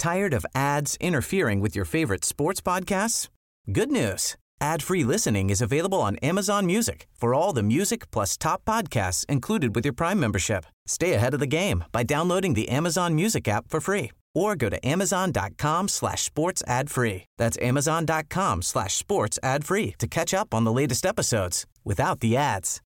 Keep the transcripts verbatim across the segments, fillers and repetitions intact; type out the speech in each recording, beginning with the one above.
Tired of ads interfering with your favorite sports podcasts? Good news. Ad-free listening is available on Amazon Music for all the music plus top podcasts included with your Prime membership. Stay ahead of the game by downloading the Amazon Music app for free or go to amazon.com slash sports ad free. That's amazon.com slash sports ad free to catch up on the latest episodes without the ads.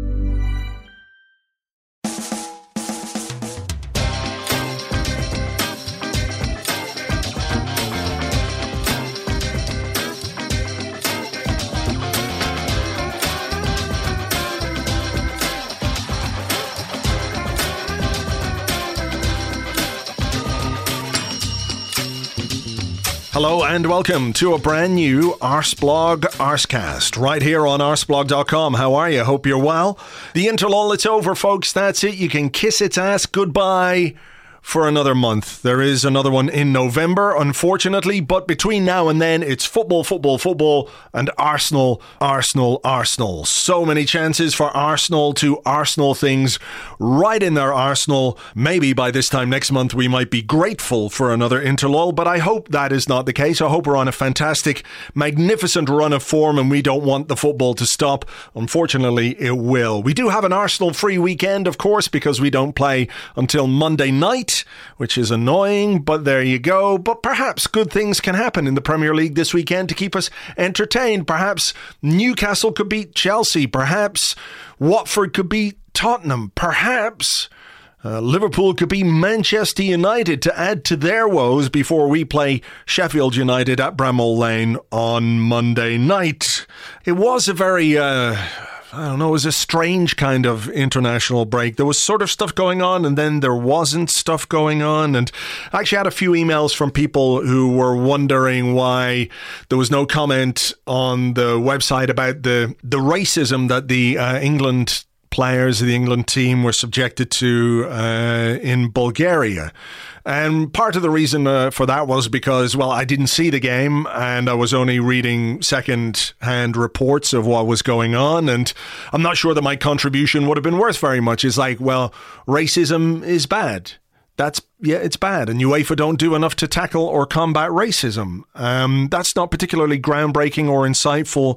Hello and welcome to a brand new Arsblog Arscast right here on arsblog dot com. How are you? Hope you're well. The interlull, it's over, folks. That's it. You can kiss its ass goodbye for another month. There is another one in November, unfortunately, but between now and then, it's football, football, football, and Arsenal, Arsenal, Arsenal. So many chances for Arsenal to Arsenal things right in their arsenal. Maybe by this time next month, we might be grateful for another interlull, but I hope that is not the case. I hope we're on a fantastic, magnificent run of form, and we don't want the football to stop. Unfortunately, it will. We do have an Arsenal-free weekend, of course, because we don't play until Monday night, which is annoying, but there you go. But perhaps good things can happen in the Premier League this weekend to keep us entertained. Perhaps Newcastle could beat Chelsea. Perhaps Watford could beat Tottenham. Perhaps uh, Liverpool could beat Manchester United to add to their woes before we play Sheffield United at Bramall Lane on Monday night. It was a very... Uh, I don't know, it was a strange kind of international break. There was sort of stuff going on and then there wasn't stuff going on. And I actually had a few emails from people who were wondering why there was no comment on the website about the, the racism that the uh, England players, the England team were subjected to uh, in Bulgaria. And part of the reason uh, for that was because, well, I didn't see the game and I was only reading second-hand reports of what was going on. And I'm not sure that my contribution would have been worth very much. It's like, well, racism is bad. That's, yeah, it's bad. And UEFA don't do enough to tackle or combat racism. Um, that's not particularly groundbreaking or insightful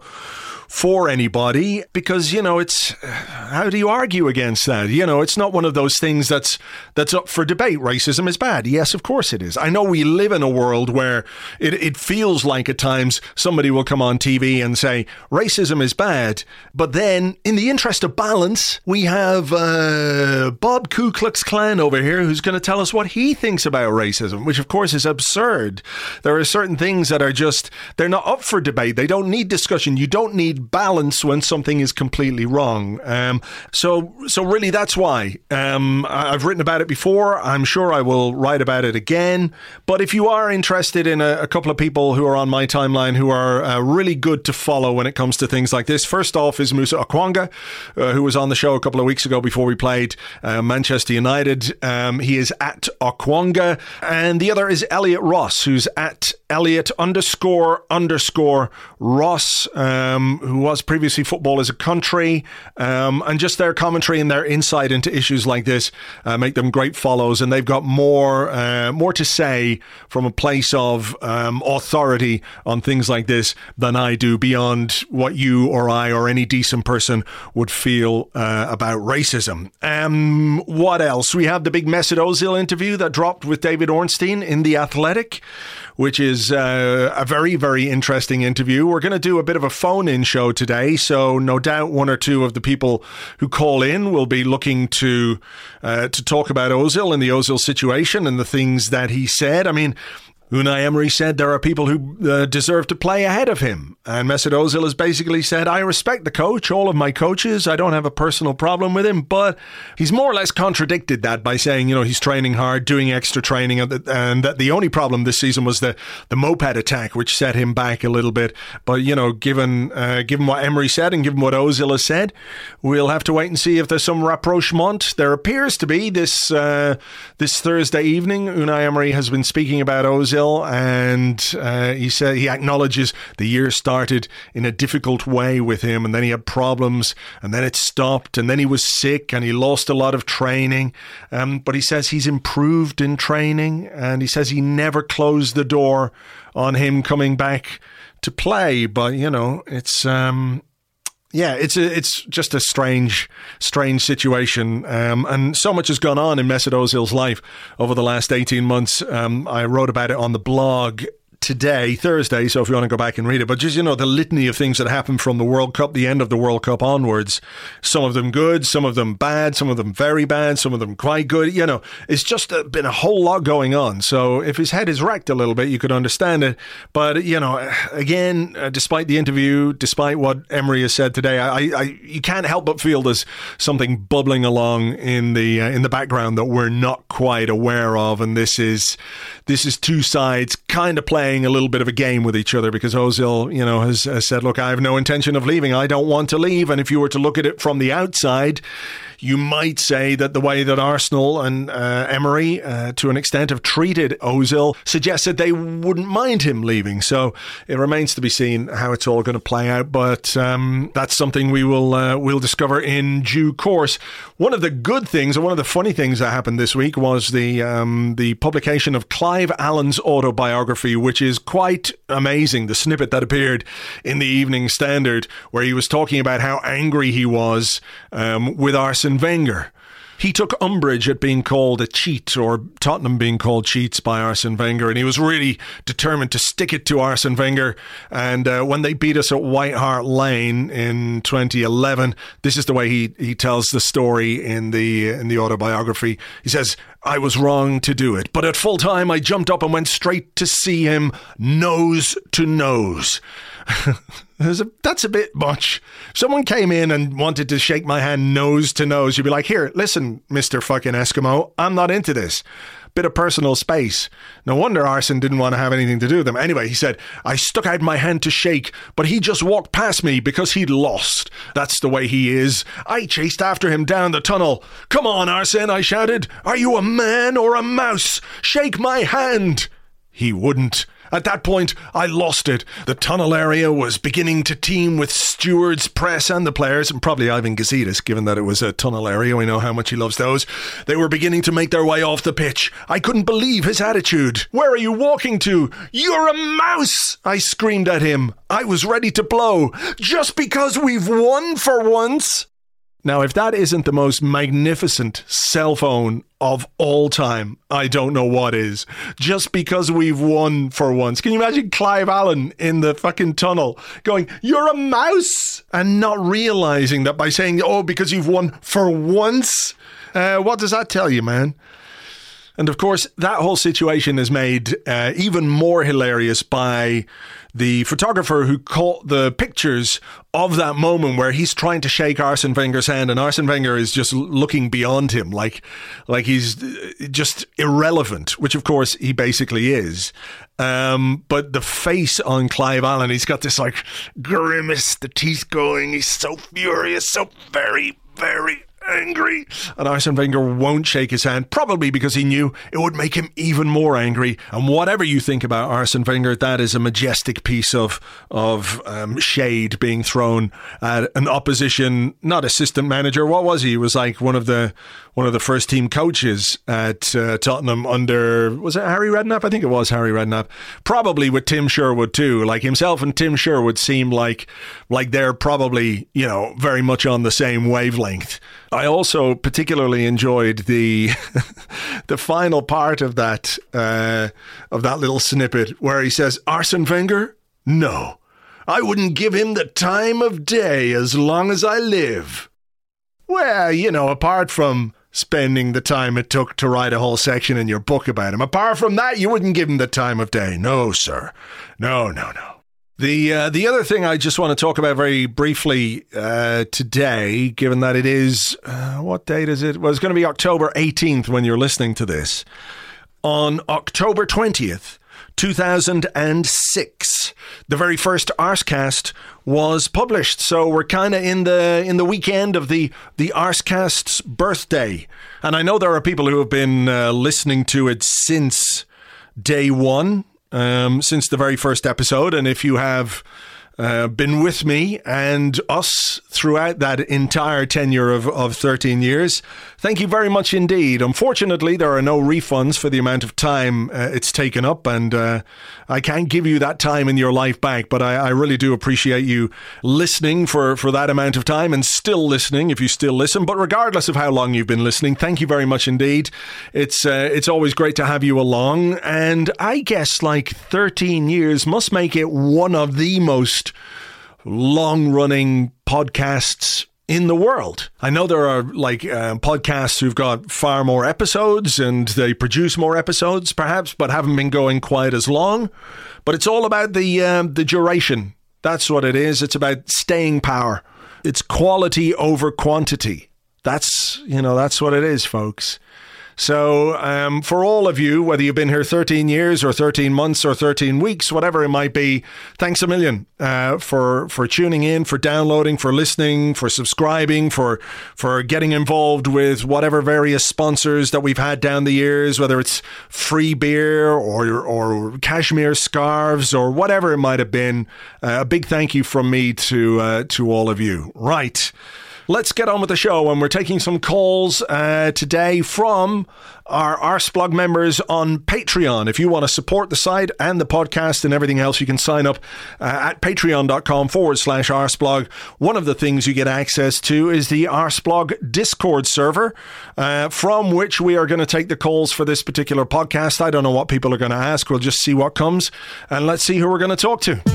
for anybody because, you know, it's, how do you argue against that? You know, it's not one of those things that's that's up for debate. Racism is bad. Yes, of course it is. I know we live in a world where it, it feels like at times somebody will come on T V and say racism is bad, but then in the interest of balance, we have uh, Bob Ku Klux Klan over here who's going to tell us what he thinks about racism, which of course is absurd. There are certain things that are just, they're not up for debate. They don't need discussion. You don't need balance when something is completely wrong. Um, so, so really that's why. Um, I've written about it before. I'm sure I will write about it again. But if you are interested in a, a couple of people who are on my timeline who are uh, really good to follow when it comes to things like this, first off is Musa Okwonga, uh, who was on the show a couple of weeks ago before we played uh, Manchester United. Um, he is at Okwonga. And the other is Elliot Ross, who's at Elliot underscore underscore Ross, um, who was previously Football as a Country, um, and just their commentary and their insight into issues like this uh, make them great follows, and they've got more uh, more to say from a place of um, authority on things like this than I do, beyond what you or I or any decent person would feel uh, about racism. Um, what else? We have the big Mesut Ozil interview that dropped with David Ornstein in The Athletic, which is uh, a very, very interesting interview. We're going to do a bit of a phone-in show today, so no doubt one or two of the people who call in will be looking to uh, to talk about Ozil and the Ozil situation and the things that he said. I mean, Unai Emery said there are people who uh, deserve to play ahead of him. And Mesut Ozil has basically said, I respect the coach, all of my coaches. I don't have a personal problem with him. But he's more or less contradicted that by saying, you know, he's training hard, doing extra training. And that, and that the only problem this season was the, the moped attack, which set him back a little bit. But, you know, given uh, given what Emery said and given what Ozil has said, we'll have to wait and see if there's some rapprochement. There appears to be this, uh, this Thursday evening. Unai Emery has been speaking about Ozil Ozil, and uh, he said he acknowledges the year started in a difficult way with him, and then he had problems, and then it stopped, and then he was sick, and he lost a lot of training. Um, but he says he's improved in training, and he says he never closed the door on him coming back to play. But you know, it's. Um, Yeah, it's a, it's just a strange, strange situation, um, and so much has gone on in Mesut Ozil's life over the last eighteen months. Um, I wrote about it on the blog today, Thursday, so if you want to go back and read it. But just, you know, the litany of things that happened from the World Cup, the end of the World Cup onwards, some of them good, some of them bad, some of them very bad, some of them quite good. You know, it's just a, been a whole lot going on. So if his head is wrecked a little bit, you could understand it. But, you know, again, uh, despite the interview, despite what Emery has said today, I, I you can't help but feel there's something bubbling along in the uh, in the background that we're not quite aware of. And this is this is two sides kind of playing a little bit of a game with each other, because Ozil, you know, has, has said, look, I have no intention of leaving. I don't want to leave. And if you were to look at it from the outside, you might say that the way that Arsenal and uh, Emery, uh, to an extent, have treated Ozil suggests that they wouldn't mind him leaving. So it remains to be seen how it's all going to play out. But um, that's something we will uh, we'll discover in due course. One of the good things, and one of the funny things that happened this week, was the um, the publication of Clive Allen's autobiography, which is quite amazing. The snippet that appeared in the Evening Standard, where he was talking about how angry he was um, with Arsene Wenger. He took umbrage at being called a cheat, or Tottenham being called cheats, by Arsene Wenger, and he was really determined to stick it to Arsene Wenger. And uh, when they beat us at White Hart Lane in twenty eleven, this is the way he, he tells the story in the in the autobiography. He says, I was wrong to do it, but at full time I jumped up and went straight to see him nose to nose. a, that's a bit much. Someone came in and wanted to shake my hand nose to nose. You'd be like, here, listen, Mister fucking Eskimo, I'm not into this. Bit of personal space. No wonder Arsene didn't want to have anything to do with them. Anyway, he said, I stuck out my hand to shake, but he just walked past me because he'd lost. That's the way he is. I chased after him down the tunnel. Come on, Arsene, I shouted. Are you a man or a mouse? Shake my hand. He wouldn't. At that point, I lost it. The tunnel area was beginning to teem with stewards, press and the players, and probably Ivan Gazidis, given that it was a tunnel area. We know how much he loves those. They were beginning to make their way off the pitch. I couldn't believe his attitude. Where are you walking to? You're a mouse! I screamed at him. I was ready to blow. Just because we've won for once? Now, if that isn't the most magnificent cell phone of all time, I don't know what is. Just because we've won for once. Can you imagine Clive Allen in the fucking tunnel going, you're a mouse, and not realizing that by saying, oh, because you've won for once? Uh, what does that tell you, man? And of course, that whole situation is made uh, even more hilarious by the photographer who caught the pictures of that moment where he's trying to shake Arsene Wenger's hand, and Arsene Wenger is just looking beyond him, like like he's just irrelevant, which of course he basically is. Um, but the face on Clive Allen, he's got this like grimace, the teeth going, he's so furious, so very, very angry, and Arsene Wenger won't shake his hand, probably because he knew it would make him even more angry. And whatever you think about Arsene Wenger, that is a majestic piece of of um, shade being thrown at an opposition, not assistant manager. What was he? He was like one of the one of the first team coaches at uh, Tottenham under, was it Harry Redknapp? I think it was Harry Redknapp. Probably with Tim Sherwood too. Like himself and Tim Sherwood seem like like they're probably, you know, very much on the same wavelength. I also particularly enjoyed the the final part of that uh, of that little snippet where he says, Arsene Wenger? No. I wouldn't give him the time of day as long as I live. Well, you know, apart from spending the time it took to write a whole section in your book about him, apart from that, you wouldn't give him the time of day. No, sir. No, no, no. The uh, the other thing I just want to talk about very briefly uh, today, given that it is, uh, what date is it? Well, it's going to be October eighteenth when you're listening to this. On October twentieth, two thousand six, the very first Arscast was published. So we're kind of in the in the weekend of the, the Arscast's birthday. And I know there are people who have been uh, listening to it since day one. um, since the very first episode. And if you have uh, been with me and us throughout that entire tenure of, of thirteen years, thank you very much indeed. Unfortunately, there are no refunds for the amount of time uh, it's taken up, and uh, I can't give you that time in your life back, but I, I really do appreciate you listening for, for that amount of time, and still listening if you still listen. But regardless of how long you've been listening, thank you very much indeed. It's uh, it's always great to have you along, and I guess like thirteen years must make it one of the most long-running podcasts in the world. I know there are like uh, podcasts who've got far more episodes and they produce more episodes perhaps, but haven't been going quite as long. But it's all about the um, the duration. That's what it is. It's about staying power. It's quality over quantity. That's, you know, that's what it is, folks. So um, for all of you, whether you've been here thirteen years or thirteen months or thirteen weeks, whatever it might be, thanks a million uh, for for tuning in, for downloading, for listening, for subscribing, for for getting involved with whatever various sponsors that we've had down the years, whether it's free beer or or cashmere scarves or whatever it might have been. Uh, a big thank you from me to uh, to all of you. Right. Let's get on with the show, and we're taking some calls uh, today from our Arsblog members on Patreon. If you want to support the site and the podcast and everything else, you can sign up uh, at patreon.com forward slash Arsblog. One of the things you get access to is the Arsblog Discord server, uh, from which we are going to take the calls for this particular podcast. I don't know what people are going to ask. We'll just see what comes, and let's see who we're going to talk to.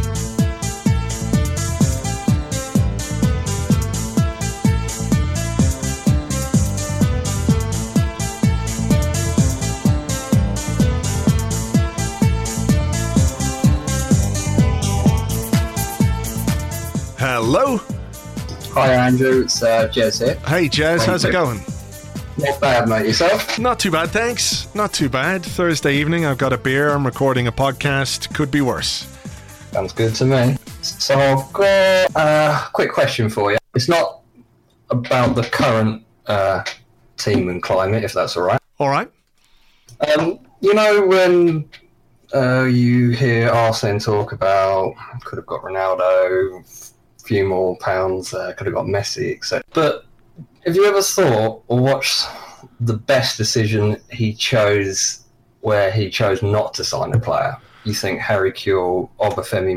Hello. Hi Andrew, it's uh, Jez here. Hey Jez, how's it going? Not bad, mate. Yourself? Not too bad, thanks. Not too bad. Thursday evening, I've got a beer, I'm recording a podcast. Could be worse. Sounds good to me. So I've got a quick question for you. It's not about the current uh, team and climate, if that's all right. All right. Um, you know when uh, you hear Arsene talk about could have got Ronaldo, few more pounds, uh, could have got Messi, et cetera. But have you ever thought or watched the best decision he chose where he chose not to sign a player? You think Harry Kewell, Obafemi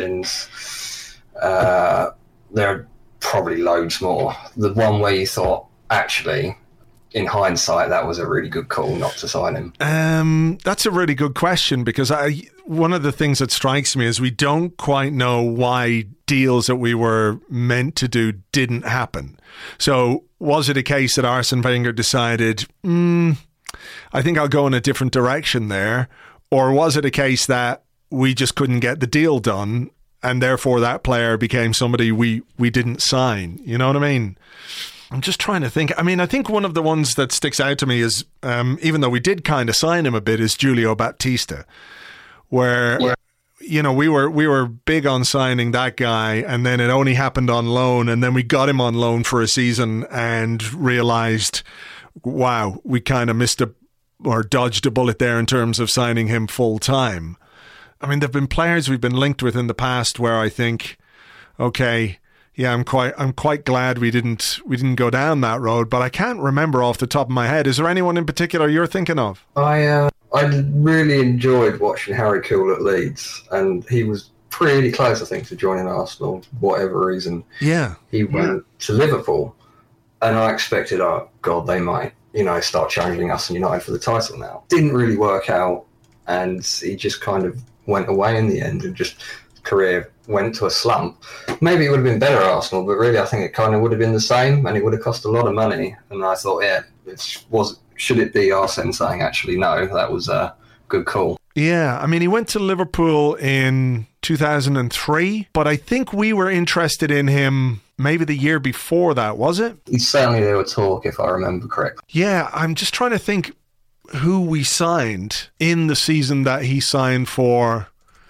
Martins, uh, there are probably loads more. The one where you thought, actually, in hindsight, that was a really good call not to sign him. Um, that's a really good question, because I one of the things that strikes me is we don't quite know why deals that we were meant to do didn't happen. So was it a case that Arsene Wenger decided, mm, I think I'll go in a different direction there? Or was it a case that we just couldn't get the deal done and therefore that player became somebody we, we didn't sign? You know what I mean? I'm just trying to think. I mean, I think one of the ones that sticks out to me is, um, even though we did kind of sign him a bit, is Julio Baptista, where, yeah. you know, we were we were big on signing that guy, and then it only happened on loan, and then we got him on loan for a season and realized, wow, we kind of missed a or dodged a bullet there in terms of signing him full time. I mean, there've been players we've been linked with in the past where I think, okay, yeah, I'm quite I'm quite glad we didn't we didn't go down that road, but I can't remember off the top of my head. Is there anyone in particular you're thinking of? I uh, I really enjoyed watching Harry Kewell at Leeds, and he was pretty close, I think, to joining Arsenal, for whatever reason. Yeah. He went yeah. to Liverpool, and I expected, oh, God, they might, you know, start challenging us and United for the title now. Didn't really work out, and he just kind of went away in the end, and just career went to a slump. Maybe it would have been better at Arsenal, but really I think it kind of would have been the same, and it would have cost a lot of money. And I thought, yeah, it was. Should it be Arsene saying, actually, no, that was a good call? Yeah, I mean, he went to Liverpool in two thousand three, but I think we were interested in him maybe the year before that, was it? Certainly there were talk, if I remember correctly. Yeah, I'm just trying to think who we signed in the season that he signed for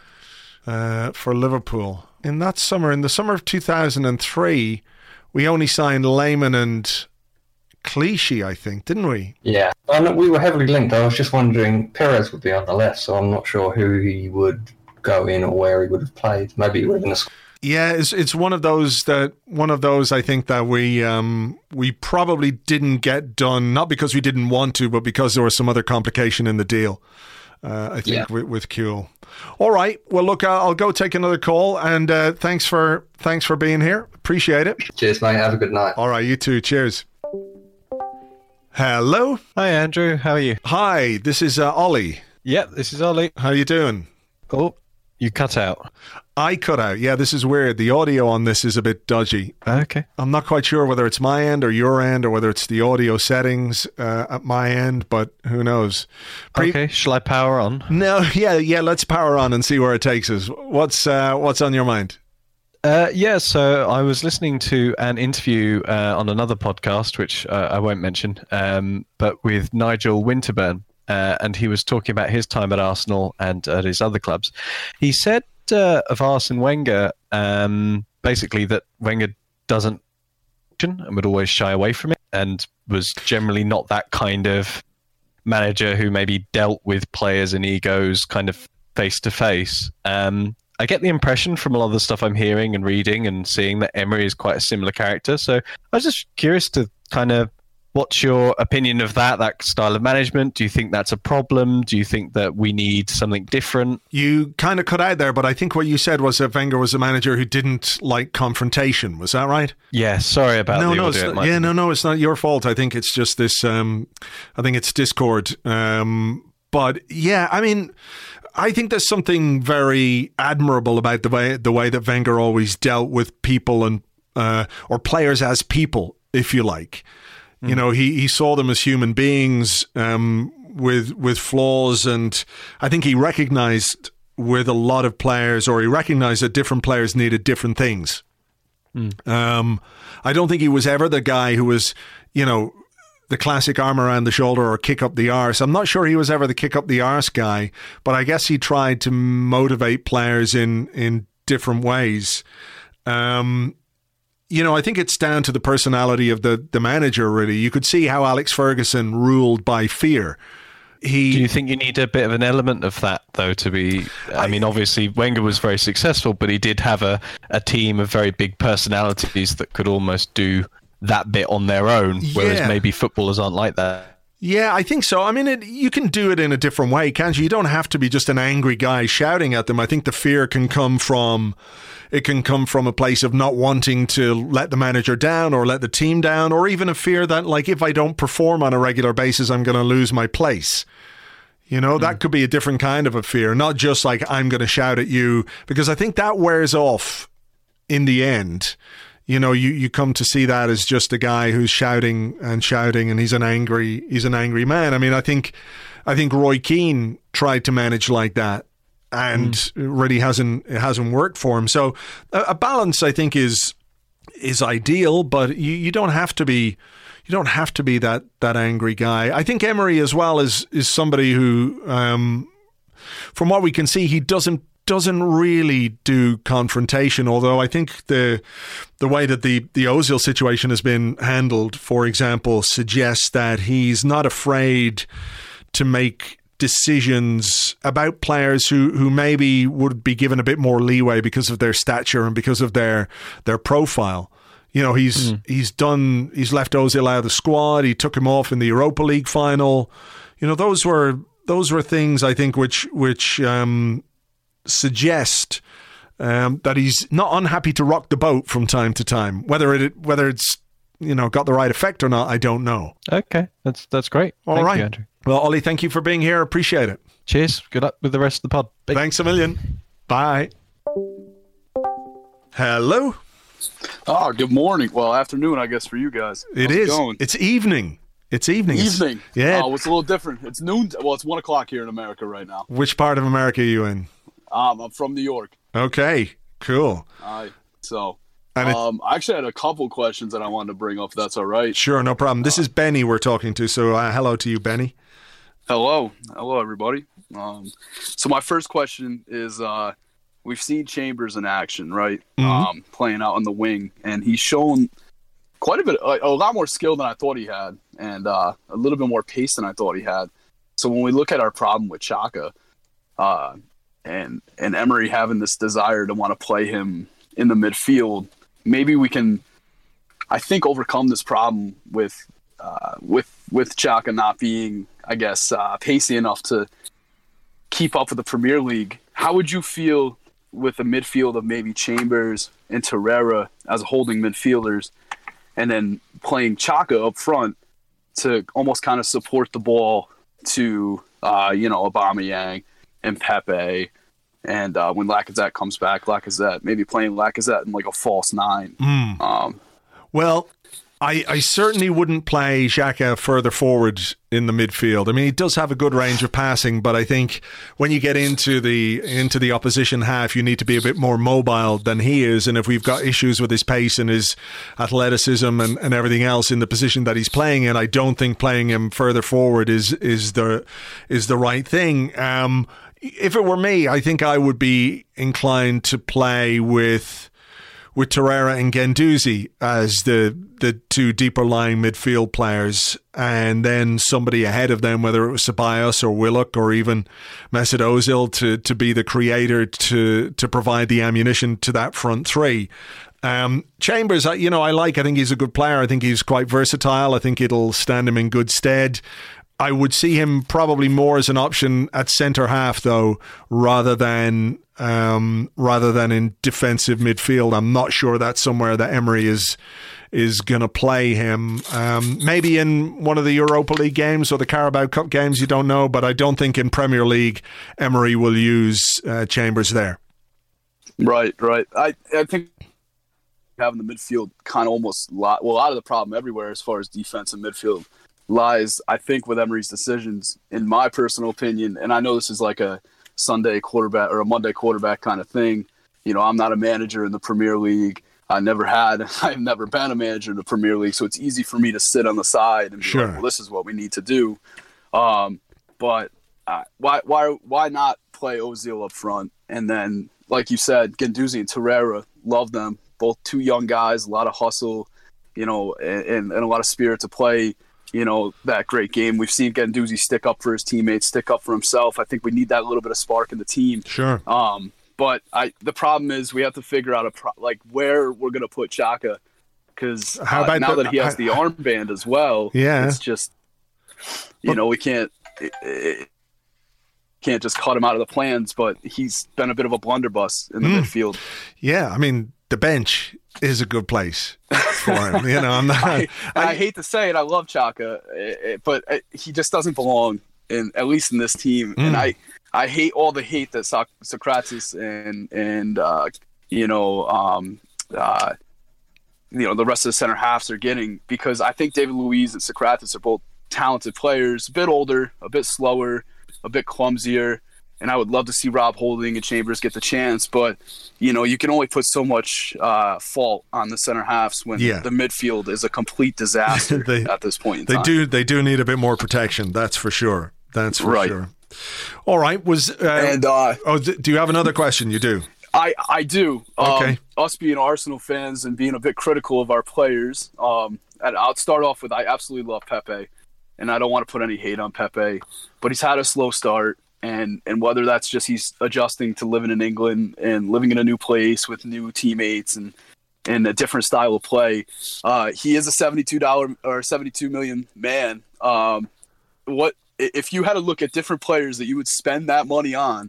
uh, for Liverpool. In that summer, in the summer of two thousand three, we only signed Lehmann and Clichy, I think, didn't we? Yeah, I know we were heavily linked. I was just wondering, Perez would be on the left, so I'm not sure who he would go in or where he would have played. Maybe he would have been a squad. Yeah, it's it's one of those that one of those I think that we um, we probably didn't get done, not because we didn't want to, but because there was some other complication in the deal. Uh, I think Yeah. with, with Kuehl. All right. Well, look, I'll, I'll go take another call, and uh, thanks for thanks for being here. Appreciate it. Cheers, mate. Have a good night. All right, you too. Cheers. Hello. Hi, Andrew. How are you? Hi. This is uh, Ollie. Yep, this is Ollie. How you doing? Oh, you cut out. I cut out. Yeah, this is weird. The audio on this is a bit dodgy. Okay. I'm not quite sure whether it's my end or your end or whether it's the audio settings uh, at my end, but who knows? Pre- Okay, shall I power on? No, yeah, yeah. Let's power on and see where it takes us. What's uh, what's on your mind? Uh, yeah, so I was listening to an interview uh, on another podcast, which uh, I won't mention, um, but with Nigel Winterburn, uh, and he was talking about his time at Arsenal and at his other clubs. He said uh, of Arsene Wenger, um, basically that Wenger doesn't and would always shy away from it, and was generally not that kind of manager who maybe dealt with players and egos kind of face to face. Um I get the impression from a lot of the stuff I'm hearing and reading and seeing that Emery is quite a similar character. So I was just curious to kind of, what's your opinion of that, that style of management? Do you think that's a problem? Do you think that we need something different? You kind of cut out there, but I think what you said was that Wenger was a manager who didn't like confrontation. Was that right? Yeah, sorry about no, the no, audio. it's It not, might yeah, be- no, no, it's not your fault. I think it's just this. Um, I think it's discord. Um, but yeah, I mean, I think there's something very admirable about the way the way that Wenger always dealt with people and uh, or players as people, if you like. Mm. You know, he, he saw them as human beings um, with with flaws, and I think he recognized with a lot of players, or he recognized that different players needed different things. Mm. Um, I don't think he was ever the guy who was, you know, the classic arm around the shoulder or kick up the arse. I'm not sure he was ever the kick up the arse guy, but I guess he tried to motivate players in, in different ways. Um, you know, I think it's down to the personality of the, the manager, really. You could see how Alex Ferguson ruled by fear. He, Do you think you need a bit of an element of that, though, to be... I, I mean, obviously, Wenger was very successful, but he did have a, a team of very big personalities that could almost do that bit on their own, whereas yeah. maybe footballers aren't like that. Yeah, I think so. I mean, it, you can do it in a different way, can't you? You don't have to be just an angry guy shouting at them. I think the fear can come from, it can come from a place of not wanting to let the manager down or let the team down, or even a fear that, like, if I don't perform on a regular basis, I'm going to lose my place. You know, that mm. could be a different kind of a fear, not just like, I'm going to shout at you, because I think that wears off in the end. You know, you, you come to see that as just a guy who's shouting and shouting, and he's an angry he's an angry man. I mean, I think I think Roy Keane tried to manage like that, and mm. it really hasn't it hasn't worked for him. So a, a balance, I think, is is ideal, but you, you don't have to be you don't have to be that that angry guy. I think Emery as well is is somebody who, um, from what we can see, he doesn't. doesn't really do confrontation, although I think the the way that the, the Ozil situation has been handled, for example, suggests that he's not afraid to make decisions about players who, who maybe would be given a bit more leeway because of their stature and because of their their profile. You know, he's mm. he's done he's left Ozil out of the squad, he took him off in the Europa League final. You know, those were those were things I think which which um suggest um, that he's not unhappy to rock the boat from time to time. Whether it whether it's you know got the right effect or not, I don't know. Okay, that's that's great. All thank right, you, Andrew. Well, Ollie, thank you for being here. Appreciate it. Cheers. Good luck with the rest of the pod. Bye. Thanks a million. Bye. Hello. Oh, good morning. Well, afternoon, I guess, for you guys. It How's is. It going? It's evening. It's evening. Evening. It's, yeah. Oh, it's a little different. It's noon. Well, it's one o'clock here in America right now. Which part of America are you in? Um, I'm from New York. Okay. Cool. All right. So, and it, um, I actually had a couple questions that I wanted to bring up, if that's all right. Sure, no problem. This uh, is Benny we're talking to, so uh, hello to you, Benny. Hello. Hello, everybody. Um, so my first question is, uh, we've seen Chambers in action, right? Mm-hmm. Um, playing out on the wing, and he's shown quite a bit, a, a lot more skill than I thought he had, and uh, a little bit more pace than I thought he had. So when we look at our problem with Xhaka, uh, and and Emery having this desire to want to play him in the midfield, maybe we can, I think, overcome this problem with uh, with with Xhaka not being, I guess, uh, pacey enough to keep up with the Premier League. How would you feel with a midfield of maybe Chambers and Torreira as holding midfielders, and then playing Xhaka up front to almost kind of support the ball to, uh, you know, Aubameyang and Pepe, and uh, when Lacazette comes back, Lacazette, maybe playing Lacazette in like a false nine. Mm. Um, well, I, I certainly wouldn't play Xhaka further forward in the midfield. I mean, he does have a good range of passing, but I think when you get into the into the opposition half, you need to be a bit more mobile than he is. And if we've got issues with his pace and his athleticism and, and everything else in the position that he's playing in, I don't think playing him further forward is is the is the right thing. Um, if it were me, I think I would be inclined to play with. with Torreira and Guendouzi as the the two deeper lying midfield players, and then somebody ahead of them, whether it was Ceballos or Willock or even Mesut Ozil, to to be the creator, to to provide the ammunition to that front three. Um, Chambers, you know, I like. I think he's a good player. I think he's quite versatile. I think it'll stand him in good stead. I would see him probably more as an option at centre half, though, rather than um, rather than in defensive midfield. I'm not sure that's somewhere that Emery is is going to play him. Um, maybe in one of the Europa League games or the Carabao Cup games, you don't know, but I don't think in Premier League Emery will use uh, Chambers there. Right, right. I, I think having the midfield kind of almost lot, well, a lot of the problem everywhere as far as defense and midfield lies, I think, with Emery's decisions, in my personal opinion. And I know this is like a Sunday quarterback or a Monday quarterback kind of thing. You know, I'm not a manager in the Premier League. I never had, I've never been a manager in the Premier League. So it's easy for me to sit on the side and be sure. like, well, this is what we need to do. Um, but uh, why, why, why not play Ozil up front? And then, like you said, Guendouzi and Torreira, love them. Both two young guys, a lot of hustle, you know, and, and a lot of spirit to play, you know, that great game. We've seen Guendouzi stick up for his teammates, stick up for himself. I think we need that little bit of spark in the team. Sure. Um, but I, the problem is we have to figure out a pro- like where we're going to put Xhaka, because uh, now the, that he has the armband as well, yeah, it's just, you well, know, we can't it, it, can't just cut him out of the plans. But he's been a bit of a blunderbuss in the mm. midfield. Yeah, I mean, the bench is a good place for him. You know, I'm not. I, I, I hate to say it, I love Xhaka, but he just doesn't belong in, at least in this team. Mm. And I, I hate all the hate that so- Socrates and and uh, you know, um, uh, you know, the rest of the center halves are getting, because I think David Luiz and Socrates are both talented players, a bit older, a bit slower, a bit clumsier. And I would love to see Rob Holding and Chambers get the chance, but you know, you can only put so much uh, fault on the center halves when yeah. the midfield is a complete disaster they, at this point in they time. do they do need a bit more protection. That's for sure. That's for right. sure. All right. Was uh, and uh, oh, do you have another question? You do. I I do. Okay. Um, us being Arsenal fans and being a bit critical of our players. Um, and I'll start off with I absolutely love Pepe, and I don't want to put any hate on Pepe, but he's had a slow start. And and whether that's just he's adjusting to living in England and living in a new place with new teammates and, and a different style of play, uh, he is a seventy-two dollars or seventy-two million man. Um, what if you had to look at different players that you would spend that money on?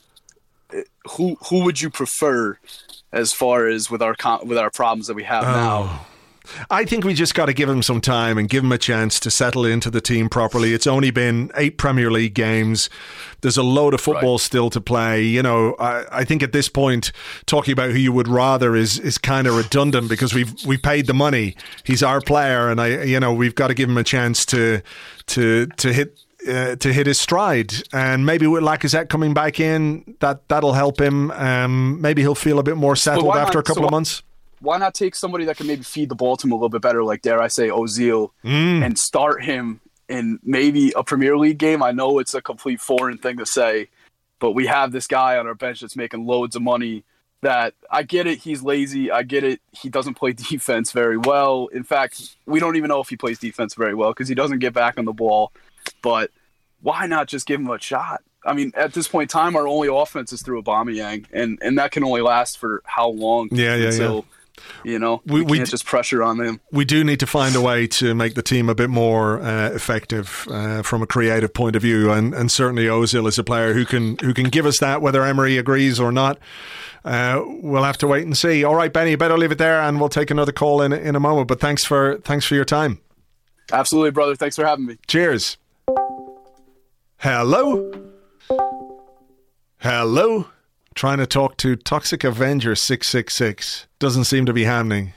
Who who would you prefer as far as with our with our problems that we have oh. now? I think we just got to give him some time and give him a chance to settle into the team properly. It's only been eight Premier League games. There's a load of football right. still to play. You know, I, I think at this point, talking about who you would rather is is kind of redundant, because we've we paid the money. He's our player, and I, you know, we've got to give him a chance to to to hit. Uh, to hit his stride, and maybe with Lacazette coming back in, that that'll help him. Um, maybe he'll feel a bit more settled after not, a couple so of months. Why not take somebody that can maybe feed the ball to him a little bit better, like, dare I say, Ozil, mm. and start him in maybe a Premier League game? I know it's a complete foreign thing to say, but we have this guy on our bench that's making loads of money that I get it. He's lazy. I get it. He doesn't play defense very well. In fact, we don't even know if he plays defense very well because he doesn't get back on the ball. But why not just give him a shot? I mean, at this point in time, our only offense is through Aubameyang, and, and that can only last for how long? Yeah, yeah, until, yeah. You know, we, we can't we, just pressure on them. We do need to find a way to make the team a bit more uh, effective uh, from a creative point of view, and, and certainly Ozil is a player who can who can give us that, whether Emery agrees or not. Uh, we'll have to wait and see. All right, Benny, better leave it there, and we'll take another call in in a moment. But thanks for thanks for your time. Absolutely, brother. Thanks for having me. Cheers. Hello. Hello. Trying to talk to Toxic Avenger six six six. Doesn't seem to be happening.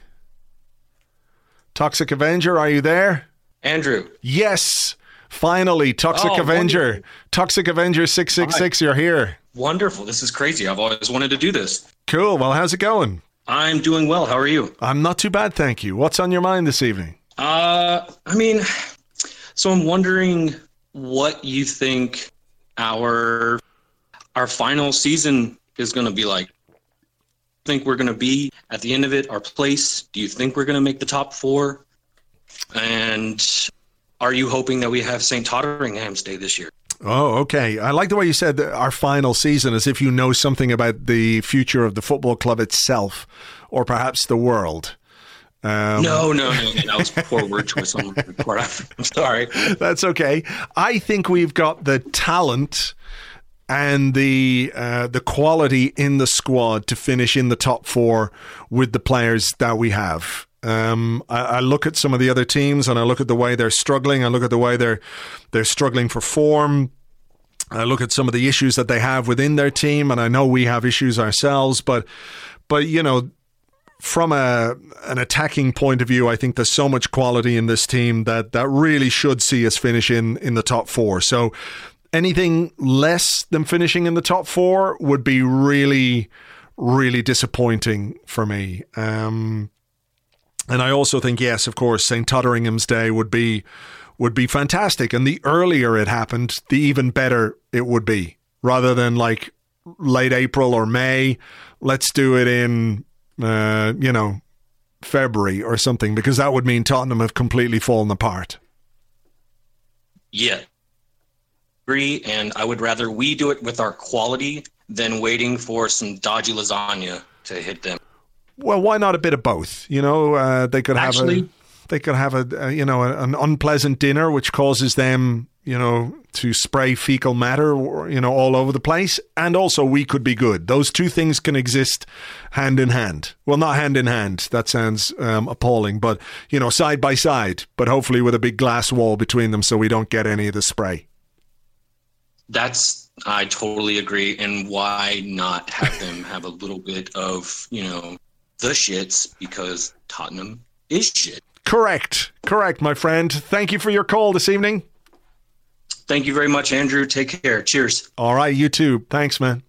Toxic Avenger, are you there? Andrew. Yes. Finally, Toxic oh, Avenger. Wonderful. Toxic Avenger six six six, Hi. You're here. Wonderful. This is crazy. I've always wanted to do this. Cool. Well, how's it going? I'm doing well. How are you? I'm not too bad, thank you. What's on your mind this evening? Uh, I mean, so I'm wondering what you think our our final season is going to be like. Think we're going to be at the end of it, our place? Do you think we're going to make the top four? And are you hoping that we have Saint Totteringham's Day this year? Oh, okay. I like the way you said that our final season, as if you know something about the future of the football club itself, or perhaps the world. Um, no, no, no. That was poor word choice on my part. I'm sorry. That's okay. I think we've got the talent and the uh, the quality in the squad to finish in the top four with the players that we have. Um, I, I look at some of the other teams and I look at the way they're struggling. I look at the way they're they're struggling for form. I look at some of the issues that they have within their team, and I know we have issues ourselves. But but you know, from a an attacking point of view, I think there's so much quality in this team that that really should see us finish in in the top four. So anything less than finishing in the top four would be really, really disappointing for me. Um, and I also think, yes, of course, Saint Totteringham's Day would be would be fantastic. And the earlier it happened, the even better it would be. Rather than like late April or May, let's do it in, uh, you know, February or something, because that would mean Tottenham have completely fallen apart. Yeah. Agree, and I would rather we do it with our quality than waiting for some dodgy lasagna to hit them. Well, why not a bit of both? You know, uh, they could Actually, have a, they could have a, a you know, an unpleasant dinner which causes them, you know, to spray fecal matter, or, you know, all over the place, and also we could be good. Those two things can exist hand in hand. Well, not hand in hand. That sounds um, appalling, but you know, side by side. But hopefully with a big glass wall between them, so we don't get any of the spray. That's, I totally agree. And why not have them have a little bit of, you know, the shits, because Tottenham is shit. Correct. Correct, my friend. Thank you for your call this evening. Thank you very much, Andrew. Take care. Cheers. All right, you too. Thanks, man.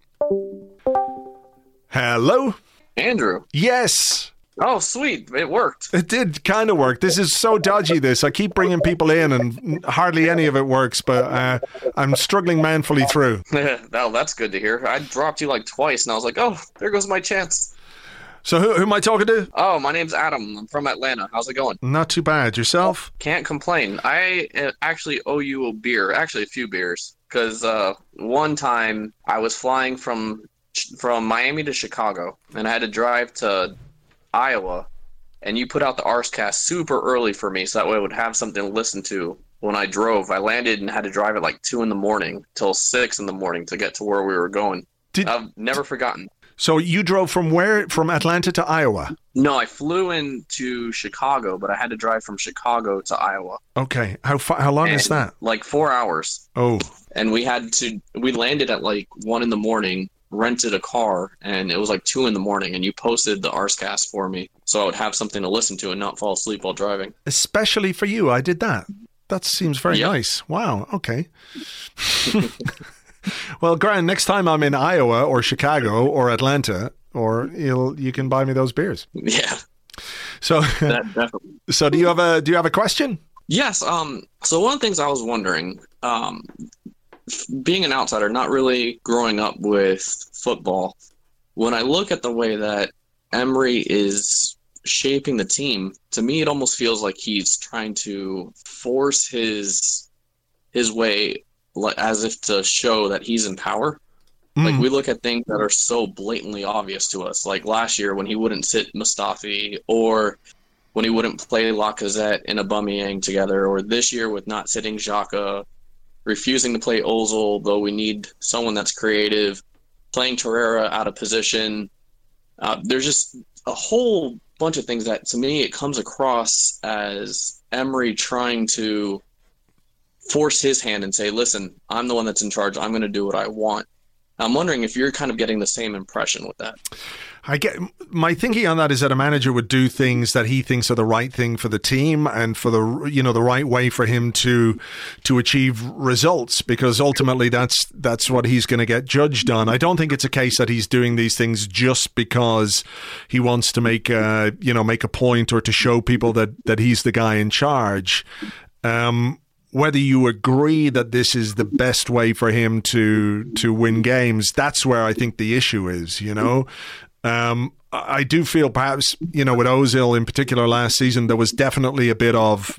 Hello? Andrew. Yes. Oh, sweet. It worked. It did kind of work. This is so dodgy, this. I keep bringing people in and hardly any of it works, but uh, I'm struggling manfully through. Well, that's good to hear. I dropped you like twice, and I was like, oh, there goes my chance. So who, who am I talking to? Oh, my name's Adam. I'm from Atlanta. How's it going? Not too bad. Yourself? Can't complain. I uh, actually owe you a beer. Actually, a few beers. Because uh, one time I was flying from from Miami to Chicago, and I had to drive to Iowa, and you put out the Arscast super early for me, so that way I would have something to listen to when I drove. I landed and had to drive at like two in the morning till six in the morning to get to where we were going. Did, I've never forgotten. So you drove from where? From Atlanta to Iowa? No, I flew into Chicago, but I had to drive from Chicago to Iowa. Okay. How far, how long and is that? Like four hours. Oh. And we had to, we landed at like one in the morning, rented a car, and it was like two in the morning, and you posted the Arscast for me so I would have something to listen to and not fall asleep while driving. Especially for you, I did that. That seems very yep. nice. Wow. Okay. Well, Grant, next time I'm in Iowa or Chicago or Atlanta, or you'll you can buy me those beers. Yeah. So, that, definitely. So do you have a do you have a question? Yes. Um. So one of the things I was wondering, um, being an outsider, not really growing up with football, when I look at the way that Emery is shaping the team, to me it almost feels like he's trying to force his his way, as if to show that he's in power. Mm. Like, we look at things that are so blatantly obvious to us, like last year when he wouldn't sit Mustafi, or when he wouldn't play Lacazette and Aubameyang together, or this year with not sitting Xhaka, refusing to play Ozil, though we need someone that's creative, playing Torreira out of position. Uh, there's just a whole bunch of things that, to me, it comes across as Emery trying to force his hand and say, listen, I'm the one that's in charge. I'm going to do what I want. I'm wondering if you're kind of getting the same impression with that. I get my thinking on that is that a manager would do things that he thinks are the right thing for the team and for the you know the right way for him to to achieve results, because ultimately that's that's what he's going to get judged on. I don't think it's a case that he's doing these things just because he wants to make a, you know make a point or to show people that that he's the guy in charge. Um, Whether you agree that this is the best way for him to to win games, that's where I think the issue is, you know. Um, I do feel perhaps, you know, with Ozil in particular last season, there was definitely a bit of,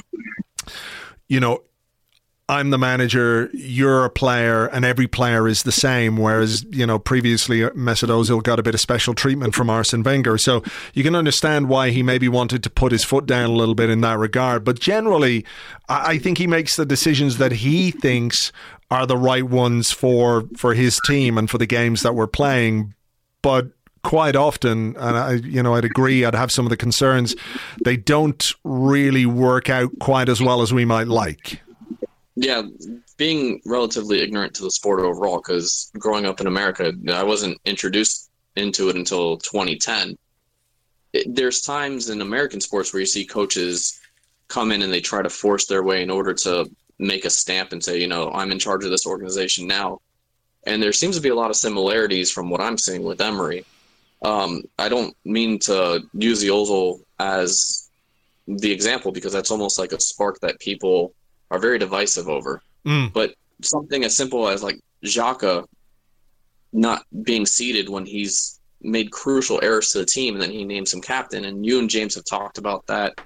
you know, I'm the manager, you're a player, and every player is the same. Whereas, you know, previously Mesut Ozil got a bit of special treatment from Arsene Wenger. So you can understand why he maybe wanted to put his foot down a little bit in that regard. But generally, I think he makes the decisions that he thinks are the right ones for for his team and for the games that we're playing. But quite often, and I, you know, I'd agree, I'd have some of the concerns, they don't really work out quite as well as we might like. Yeah, being relatively ignorant to the sport overall, because growing up in America, I wasn't introduced into it until twenty ten. It, there's times in American sports where you see coaches come in and they try to force their way in order to make a stamp and say, you know, I'm in charge of this organization now. And there seems to be a lot of similarities from what I'm seeing with Emery. Um, I don't mean to use the Ozil as the example, because that's almost like a spark that people are very divisive over. Mm. But something as simple as like Xhaka not being seated when he's made crucial errors to the team, and then he names him captain. And you and James have talked about that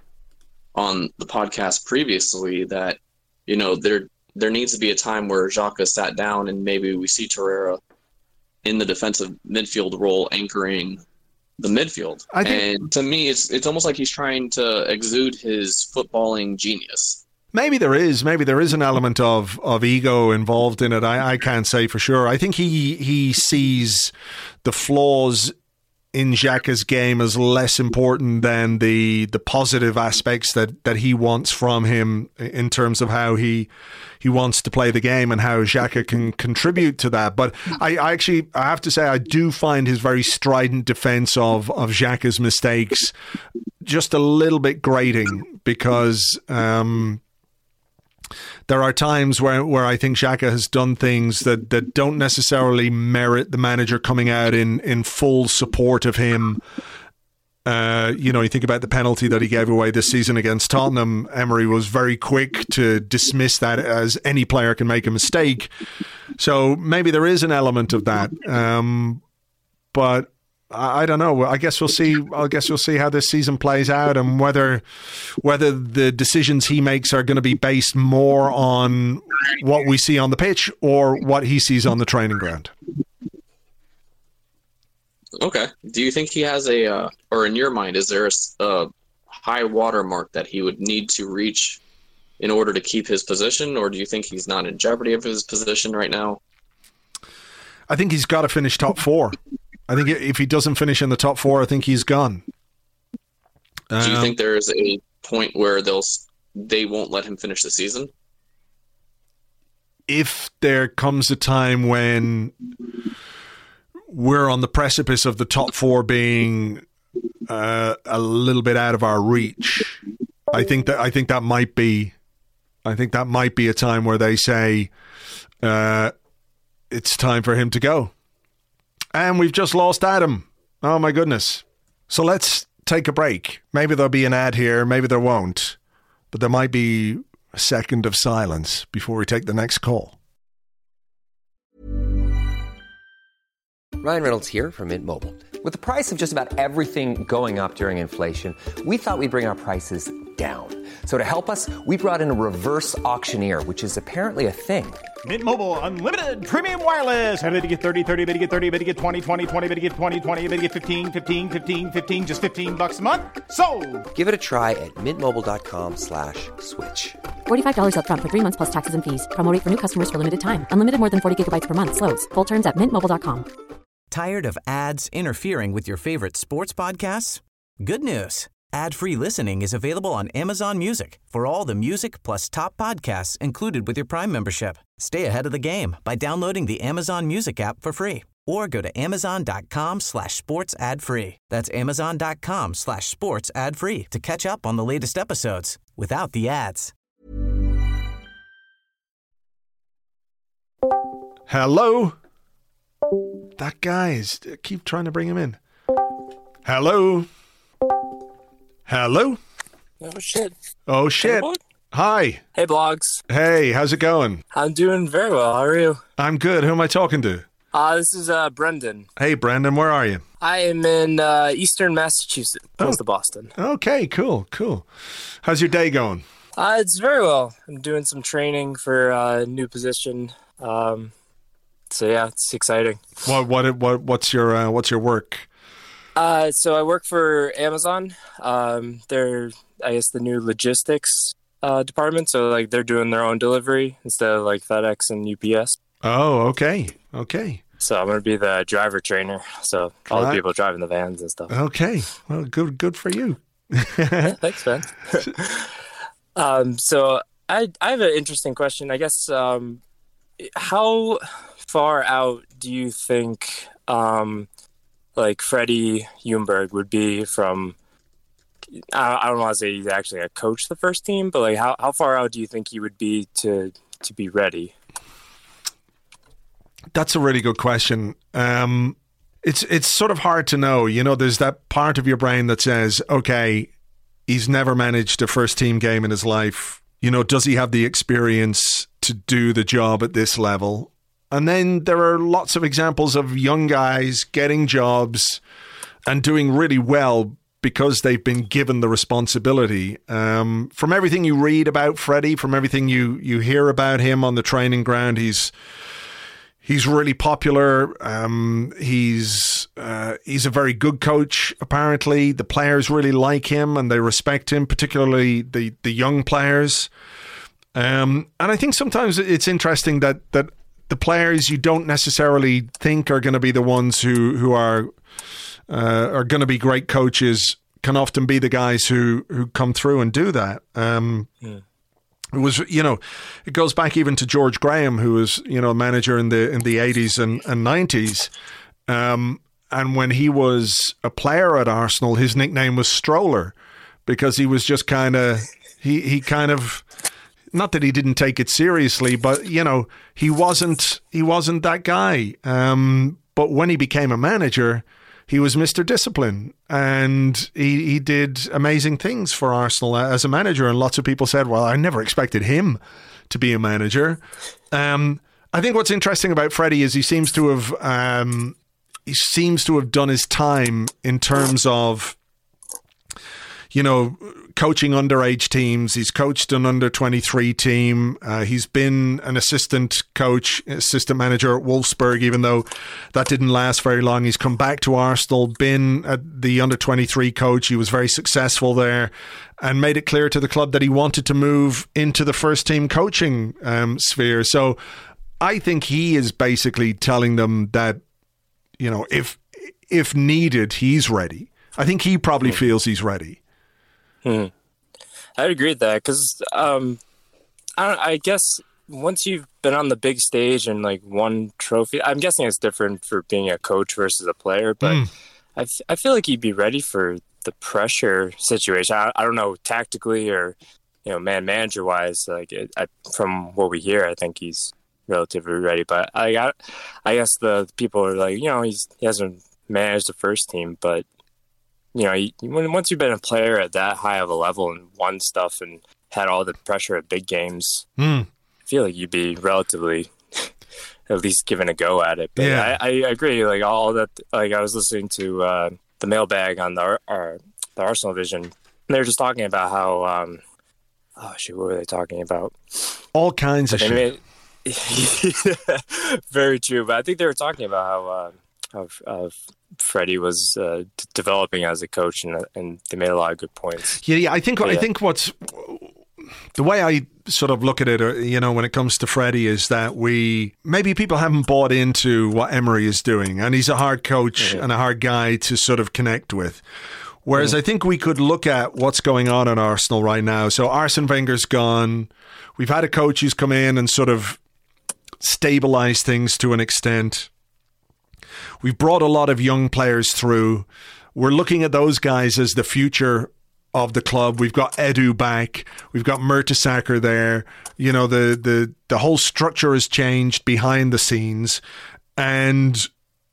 on the podcast previously, that, you know, there there needs to be a time where Xhaka sat down and maybe we see Torreira in the defensive midfield role anchoring the midfield. I think, and to me, it's it's almost like he's trying to exude his footballing genius. Maybe there is. Maybe there is an element of, of ego involved in it. I, I can't say for sure. I think he he sees the flaws in Xhaka's game as less important than the the positive aspects that, that he wants from him in terms of how he he wants to play the game and how Xhaka can contribute to that. But I, I actually, I have to say, I do find his very strident defense of, of Xhaka's mistakes just a little bit grating, because um, there are times where, where I think Xhaka has done things that, that don't necessarily merit the manager coming out in, in full support of him. Uh, you know, you think about the penalty that he gave away this season against Tottenham. Emery was very quick to dismiss that as any player can make a mistake. So maybe there is an element of that. Um, but I, I don't know. I guess we'll see. I guess we'll see how this season plays out, and whether whether the decisions he makes are going to be based more on what we see on the pitch or what he sees on the training ground. Okay. Do you think he has a, uh, or in your mind, is there a, a high water mark that he would need to reach in order to keep his position, or do you think he's not in jeopardy of his position right now? I think he's got to finish top four. I think if he doesn't finish in the top four, I think he's gone. Um, do you think there is a point where they'll they won't let him finish the season? If there comes a time when we're on the precipice of the top four being uh, a little bit out of our reach, I think that I think that might be, I think that might be a time where they say uh, it's time for him to go. And we've just lost Adam. Oh my goodness! So let's take a break. Maybe there'll be an ad here. Maybe there won't. But there might be a second of silence before we take the next call. Ryan Reynolds here from Mint Mobile. With the price of just about everything going up during inflation, we thought we'd bring our prices down. So to help us, we brought in a reverse auctioneer, which is apparently a thing. Mint Mobile Unlimited Premium Wireless. How to get thirty, thirty, how to get thirty, how to get twenty, twenty, twenty, how to get twenty, twenty, how to get fifteen, fifteen, fifteen, fifteen, just fifteen bucks a month? Sold! Give it a try at mintmobile.com slash switch. forty-five dollars up front for three months plus taxes and fees. Promo rate for new customers for limited time. Unlimited more than forty gigabytes per month. Slows full terms at mint mobile dot com. Tired of ads interfering with your favorite sports podcasts? Good news. Ad-free listening is available on Amazon Music for all the music plus top podcasts included with your Prime membership. Stay ahead of the game by downloading the Amazon Music app for free or go to amazon.com slash sports ad free. That's amazon.com slash sports ad free to catch up on the latest episodes without the ads. Hello? That guy is... Keep trying to bring him in. Hello? Hello? Oh, shit. Oh, shit. Hey, Hi. hey, Blogs. Hey, how's it going? I'm doing very well. How are you? I'm good. Who am I talking to? Uh, this is uh, Brendan. Hey, Brendan, where are you? I am in uh, eastern Massachusetts, close Oh. to Boston. Okay, cool, cool. How's your day going? Uh, it's very well. I'm doing some training for a new position. Um, so, yeah, it's exciting. What what what what's your uh, what's your work? Uh, so I work for Amazon. Um, they're, I guess, the new logistics uh, department. So, like, they're doing their own delivery instead of, like, FedEx and U P S. Oh, okay, okay, So I'm going to be the driver trainer. So all the Right. people driving the vans and stuff. okay. Well, good good for you. Thanks, man. um, so I I have an interesting question. I guess um, how far out do you think um, like Freddie Ljungberg would be from? I, I don't want to say he's actually a coach the first team, but like how, how far out do you think he would be to to be ready? That's a really good question. Um, it's it's sort of hard to know. You know, there's that part of your brain that says, okay, he's never managed a first team game in his life. You know, does he have the experience to do the job at this level? And then there are lots of examples of young guys getting jobs and doing really well because they've been given the responsibility. Um, from everything you read about Freddie, from everything you, you hear about him on the training ground, he's he's really popular. Um, he's uh, he's a very good coach, apparently. The players really like him and they respect him, particularly the, the young players. Um, and I think sometimes it's interesting that that the players you don't necessarily think are going to be the ones who who are uh, are going to be great coaches can often be the guys who who come through and do that. Um, Yeah. It was, you know, it goes back even to George Graham, who was, you know, a manager in the in the eighties and, and nineties. Um, and when he was a player at Arsenal, his nickname was Stroller because he was just kind of he he kind of. Not that he didn't take it seriously, but you know he wasn't he wasn't that guy. Um, but when he became a manager, he was Mister Discipline, and he he did amazing things for Arsenal as a manager. And lots of people said, "Well, I never expected him to be a manager." Um, I think what's interesting about Freddie is he seems to have um, he seems to have done his time in terms of, you know, coaching underage teams. He's coached an under twenty-three team. Uh, he's been an assistant coach, assistant manager at Wolfsburg, even though that didn't last very long. He's come back to Arsenal, been at the under twenty-three coach. He was very successful there and made it clear to the club that he wanted to move into the first team coaching um, sphere. So I think he is basically telling them that, you know, if if needed, he's ready. I think he probably feels he's ready. Hmm. I'd agree with that because um, I don't. I guess once you've been on the big stage and like won trophy, I'm guessing it's different for being a coach versus a player. But Mm. I, f- I feel like he'd be ready for the pressure situation. I, I don't know tactically or you know man manager wise. Like it, I, from what we hear, I think he's relatively ready. But I got, I guess the people are like you know he's he hasn't managed the first team, but. You know, you, when, once you've been a player at that high of a level and won stuff and had all the pressure at big games, Mm. I feel like you'd be relatively at least given a go at it. But Yeah. I, I agree. Like all that, like I was listening to uh, the mailbag on the uh, the Arsenal Vision, and they were just talking about how. Um, oh shoot, what were they talking about? All kinds of But shit. made- Very true. But I think they were talking about how uh, how uh, Freddie was uh, d- developing as a coach, and and they made a lot of good points. Yeah, yeah. I think I Yeah. think what's the way I sort of look at it, uh, you know, when it comes to Freddie, is that we maybe people haven't bought into what Emery is doing, and he's a hard coach Mhm. and a hard guy to sort of connect with. Whereas I think we could look at what's going on in Arsenal right now. So Arsene Wenger's gone. We've had a coach who's come in and sort of stabilized things to an extent. We've brought a lot of young players through. We're looking at those guys as the future of the club. We've got Edu back. We've got Mertesacker there. You know, the the the whole structure has changed behind the scenes, and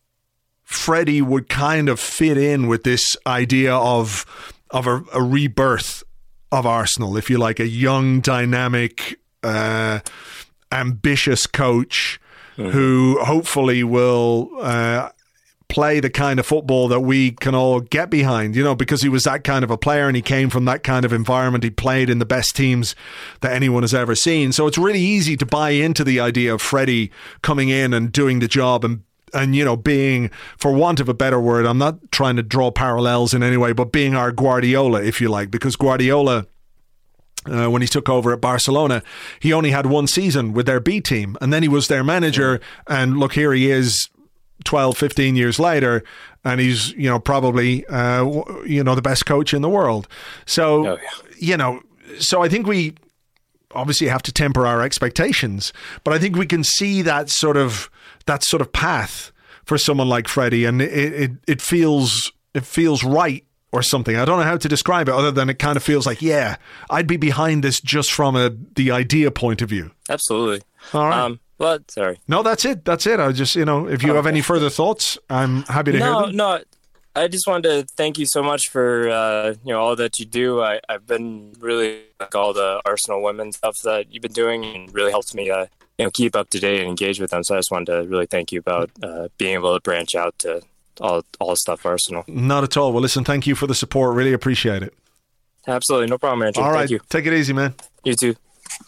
Freddie would kind of fit in with this idea of of a, a rebirth of Arsenal, if you like, a young, dynamic, uh, ambitious coach mm-hmm. who hopefully will uh, play the kind of football that we can all get behind, you know, because he was that kind of a player and he came from that kind of environment. He played in the best teams that anyone has ever seen. So it's really easy to buy into the idea of Freddie coming in and doing the job and And, you know, being, for want of a better word, I'm not trying to draw parallels in any way, but being our Guardiola, if you like, because Guardiola, uh, when he took over at Barcelona, he only had one season with their B team, and then he was their manager. And look, here he is twelve, fifteen years later, and he's, you know, probably, uh, you know, the best coach in the world. So, oh, yeah. you know, so I think we obviously have to temper our expectations, but I think we can see that sort of that sort of path for someone like Freddie, and it, it it feels it feels right or something. I don't know how to describe it other than it kind of feels like, yeah, I'd be behind this just from a the idea point of view. Absolutely. All right. Um, well, sorry. No, that's it. That's it. I just, you know, if you oh, have any further thoughts, I'm happy to no, hear them. No, I just wanted to thank you so much for uh, you know all that you do. I, I've been really like all the Arsenal women stuff that you've been doing, and really helps me uh, you know keep up to date and engage with them. So I just wanted to really thank you about uh, being able to branch out to all all stuff Arsenal. Not at all. Well, listen, thank you for the support. Really appreciate it. Absolutely, no problem, Andrew. All right, thank you. Take it easy, man. You too.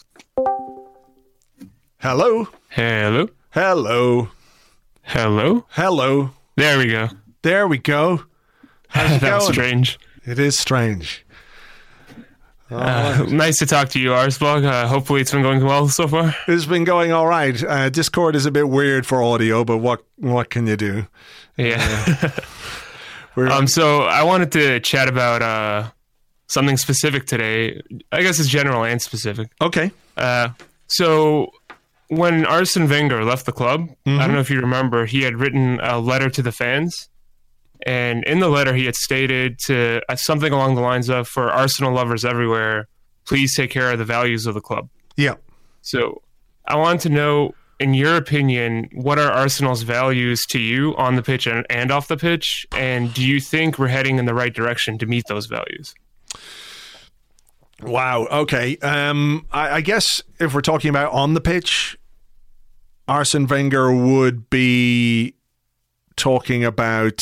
Hello. Hello. Hello. Hello. Hello. There we go. There we go. How's it that was going? strange. It is strange. Uh, nice to talk to you, Arsblog. Uh, hopefully it's been going well so far. It's been going all right. Uh, Discord is a bit weird for audio, but what what can you do? Yeah. Uh, um. So I wanted to chat about uh, something specific today. I guess it's general and specific. Okay. Uh. So when Arsene Wenger left the club, mm-hmm. I don't know if you remember, he had written a letter to the fans. And in the letter, he had stated to uh, something along the lines of, for Arsenal lovers everywhere, please take care of the values of the club. Yeah. So I want to know, in your opinion, what are Arsenal's values to you on the pitch and, and off the pitch? And do you think we're heading in the right direction to meet those values? Wow. Okay. Um, I, I guess if we're talking about on the pitch, Arsene Wenger would be talking about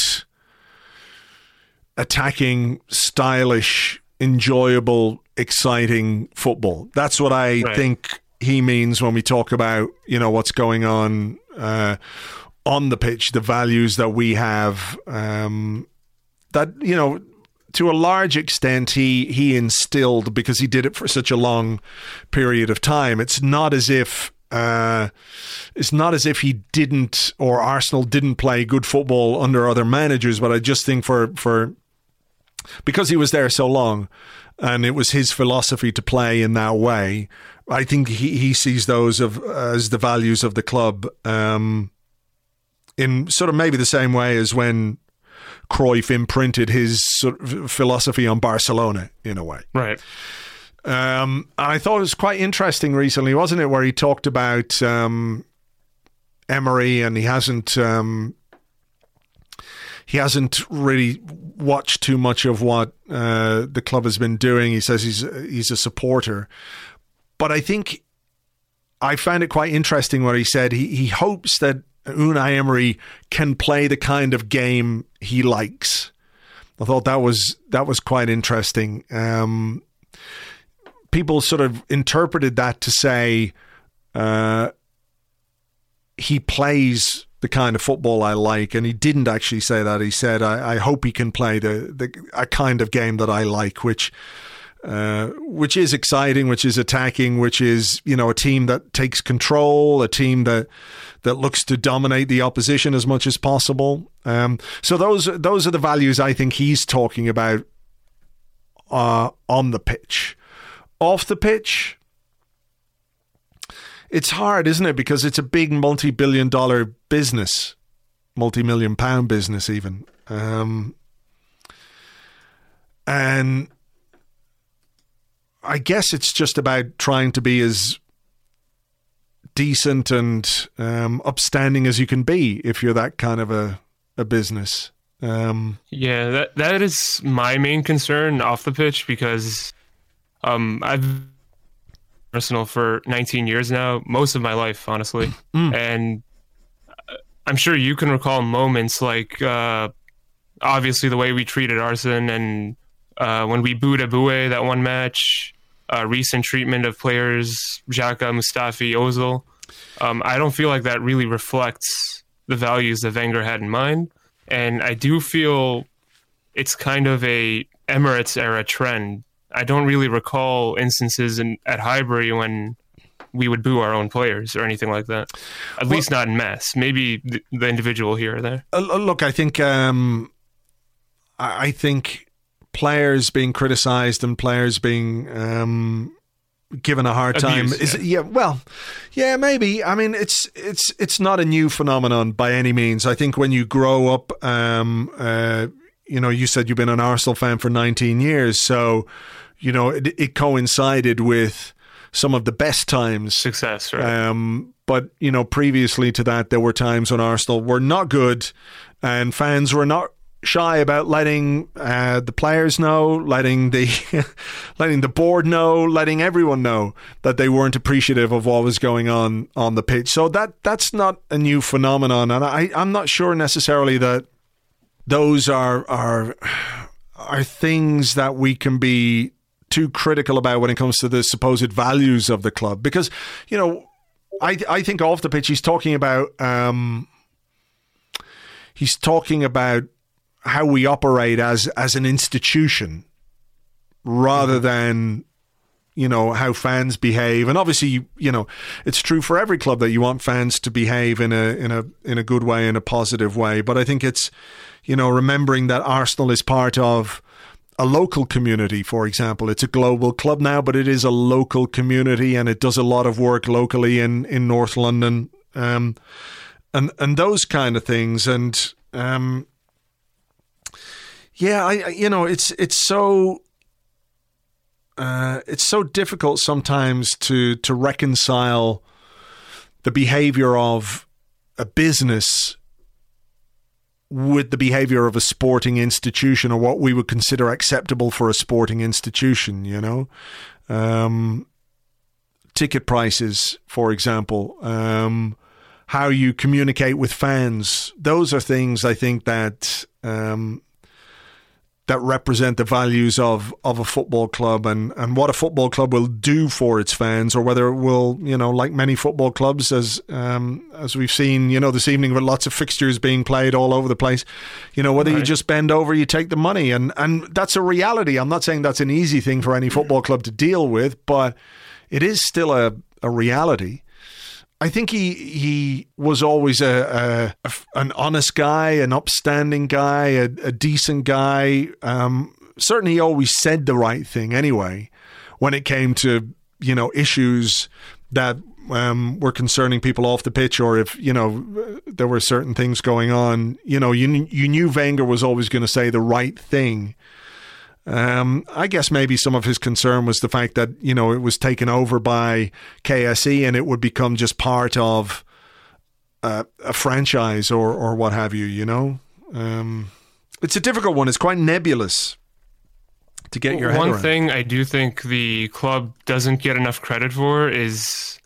attacking, stylish, enjoyable, exciting football. That's what I right. think he means when we talk about, you know, what's going on uh, on the pitch, the values that we have. Um, that, you know, to a large extent, he he instilled because he did it for such a long period of time. It's not as if uh, it's not as if he didn't, or Arsenal didn't play good football under other managers. But I just think for for because he was there so long, and it was his philosophy to play in that way, I think he, he sees those of as the values of the club, um, in sort of maybe the same way as when Cruyff imprinted his sort of philosophy on Barcelona in a way. Right. Um, and I thought it was quite interesting recently, wasn't it, where he talked about um, Emery, and he hasn't um, he hasn't really watched too much of what uh, the club has been doing. He says he's he's a supporter, but I think I found it quite interesting what he said. He he hopes that Unai Emery can play the kind of game he likes. I thought that was that was quite interesting. Um, people sort of interpreted that to say uh, he plays the kind of football I like, and he didn't actually say that. He said, I, I hope he can play the, the a kind of game that I like, which uh, which is exciting, which is attacking, which is, you know, a team that takes control, a team that that looks to dominate the opposition as much as possible. Um, so those those are the values I think he's talking about uh, on the pitch. Off the pitch, it's hard, isn't it? Because it's a big multi-billion dollar business, multi-million pound business even. Um, and I guess it's just about trying to be as decent and um, upstanding as you can be if you're that kind of a, a business. Um, yeah, that that is my main concern off the pitch, because um, I've been Arsenal for nineteen years now, most of my life, honestly. Mm. And I'm sure you can recall moments like, uh, obviously, the way we treated Arsene, and uh, when we booed Aboué that one match, uh, recent treatment of players, Xhaka, Mustafi, Ozil. Um, I don't feel like that really reflects the values that Wenger had in mind. And I do feel it's kind of a Emirates era trend. I don't really recall instances in, at Highbury when we would boo our own players or anything like that. At well, least not in mass. Maybe the, the individual here or there. Uh, look, I think um, I think players being criticised and players being um, given a hard time Abuse, is yeah. yeah. Well, yeah, maybe. I mean, it's it's it's not a new phenomenon by any means. I think when you grow up, um, uh, you know, you said you've been an Arsenal fan for nineteen years, so you know it, it coincided with some of the best times, success, right? Um, but you know, previously to that, there were times when Arsenal were not good, and fans were not shy about letting uh, the players know, letting the letting the board know, letting everyone know that they weren't appreciative of what was going on on the pitch. So that that's not a new phenomenon, and I, I'm not sure necessarily that those are are are things that we can be too critical about when it comes to the supposed values of the club. Because, you know, I I think off the pitch he's talking about um, he's talking about how we operate as as an institution rather than, you know, how fans behave. And obviously, you know, it's true for every club that you want fans to behave in a in a in a good way, in a positive way. But I think it's, you know, remembering that Arsenal is part of a local community, for example. It's a global club now, but it is a local community, and it does a lot of work locally in, in North London, um, and and those kind of things. And um, yeah, I you know, it's it's so uh, it's so difficult sometimes to to reconcile the behavior of a business with the behavior of a sporting institution, or what we would consider acceptable for a sporting institution, you know. Um, ticket prices, for example, um, how you communicate with fans. Those are things I think that um, that represent the values of, of a football club, and, and what a football club will do for its fans, or whether it will, you know, like many football clubs, as um, as we've seen, you know, this evening with lots of fixtures being played all over the place, you know, whether right. you just bend over, you take the money. And, and that's a reality. I'm not saying that's an easy thing for any football club to deal with, but it is still a, a reality. I think he he was always a, a, a an honest guy, an upstanding guy, a, a decent guy. Um, certainly, he always said the right thing anyway when it came to, you know, issues that um, were concerning people off the pitch, or if, you know, there were certain things going on. You know, you you knew Wenger was always going to say the right thing. Um, I guess maybe some of his concern was the fact that, you know, it was taken over by K S E and it would become just part of uh, a franchise or, or what have you, you know. Um, it's a difficult one. It's quite nebulous to get your head around. around. One thing I do think the club doesn't get enough credit for is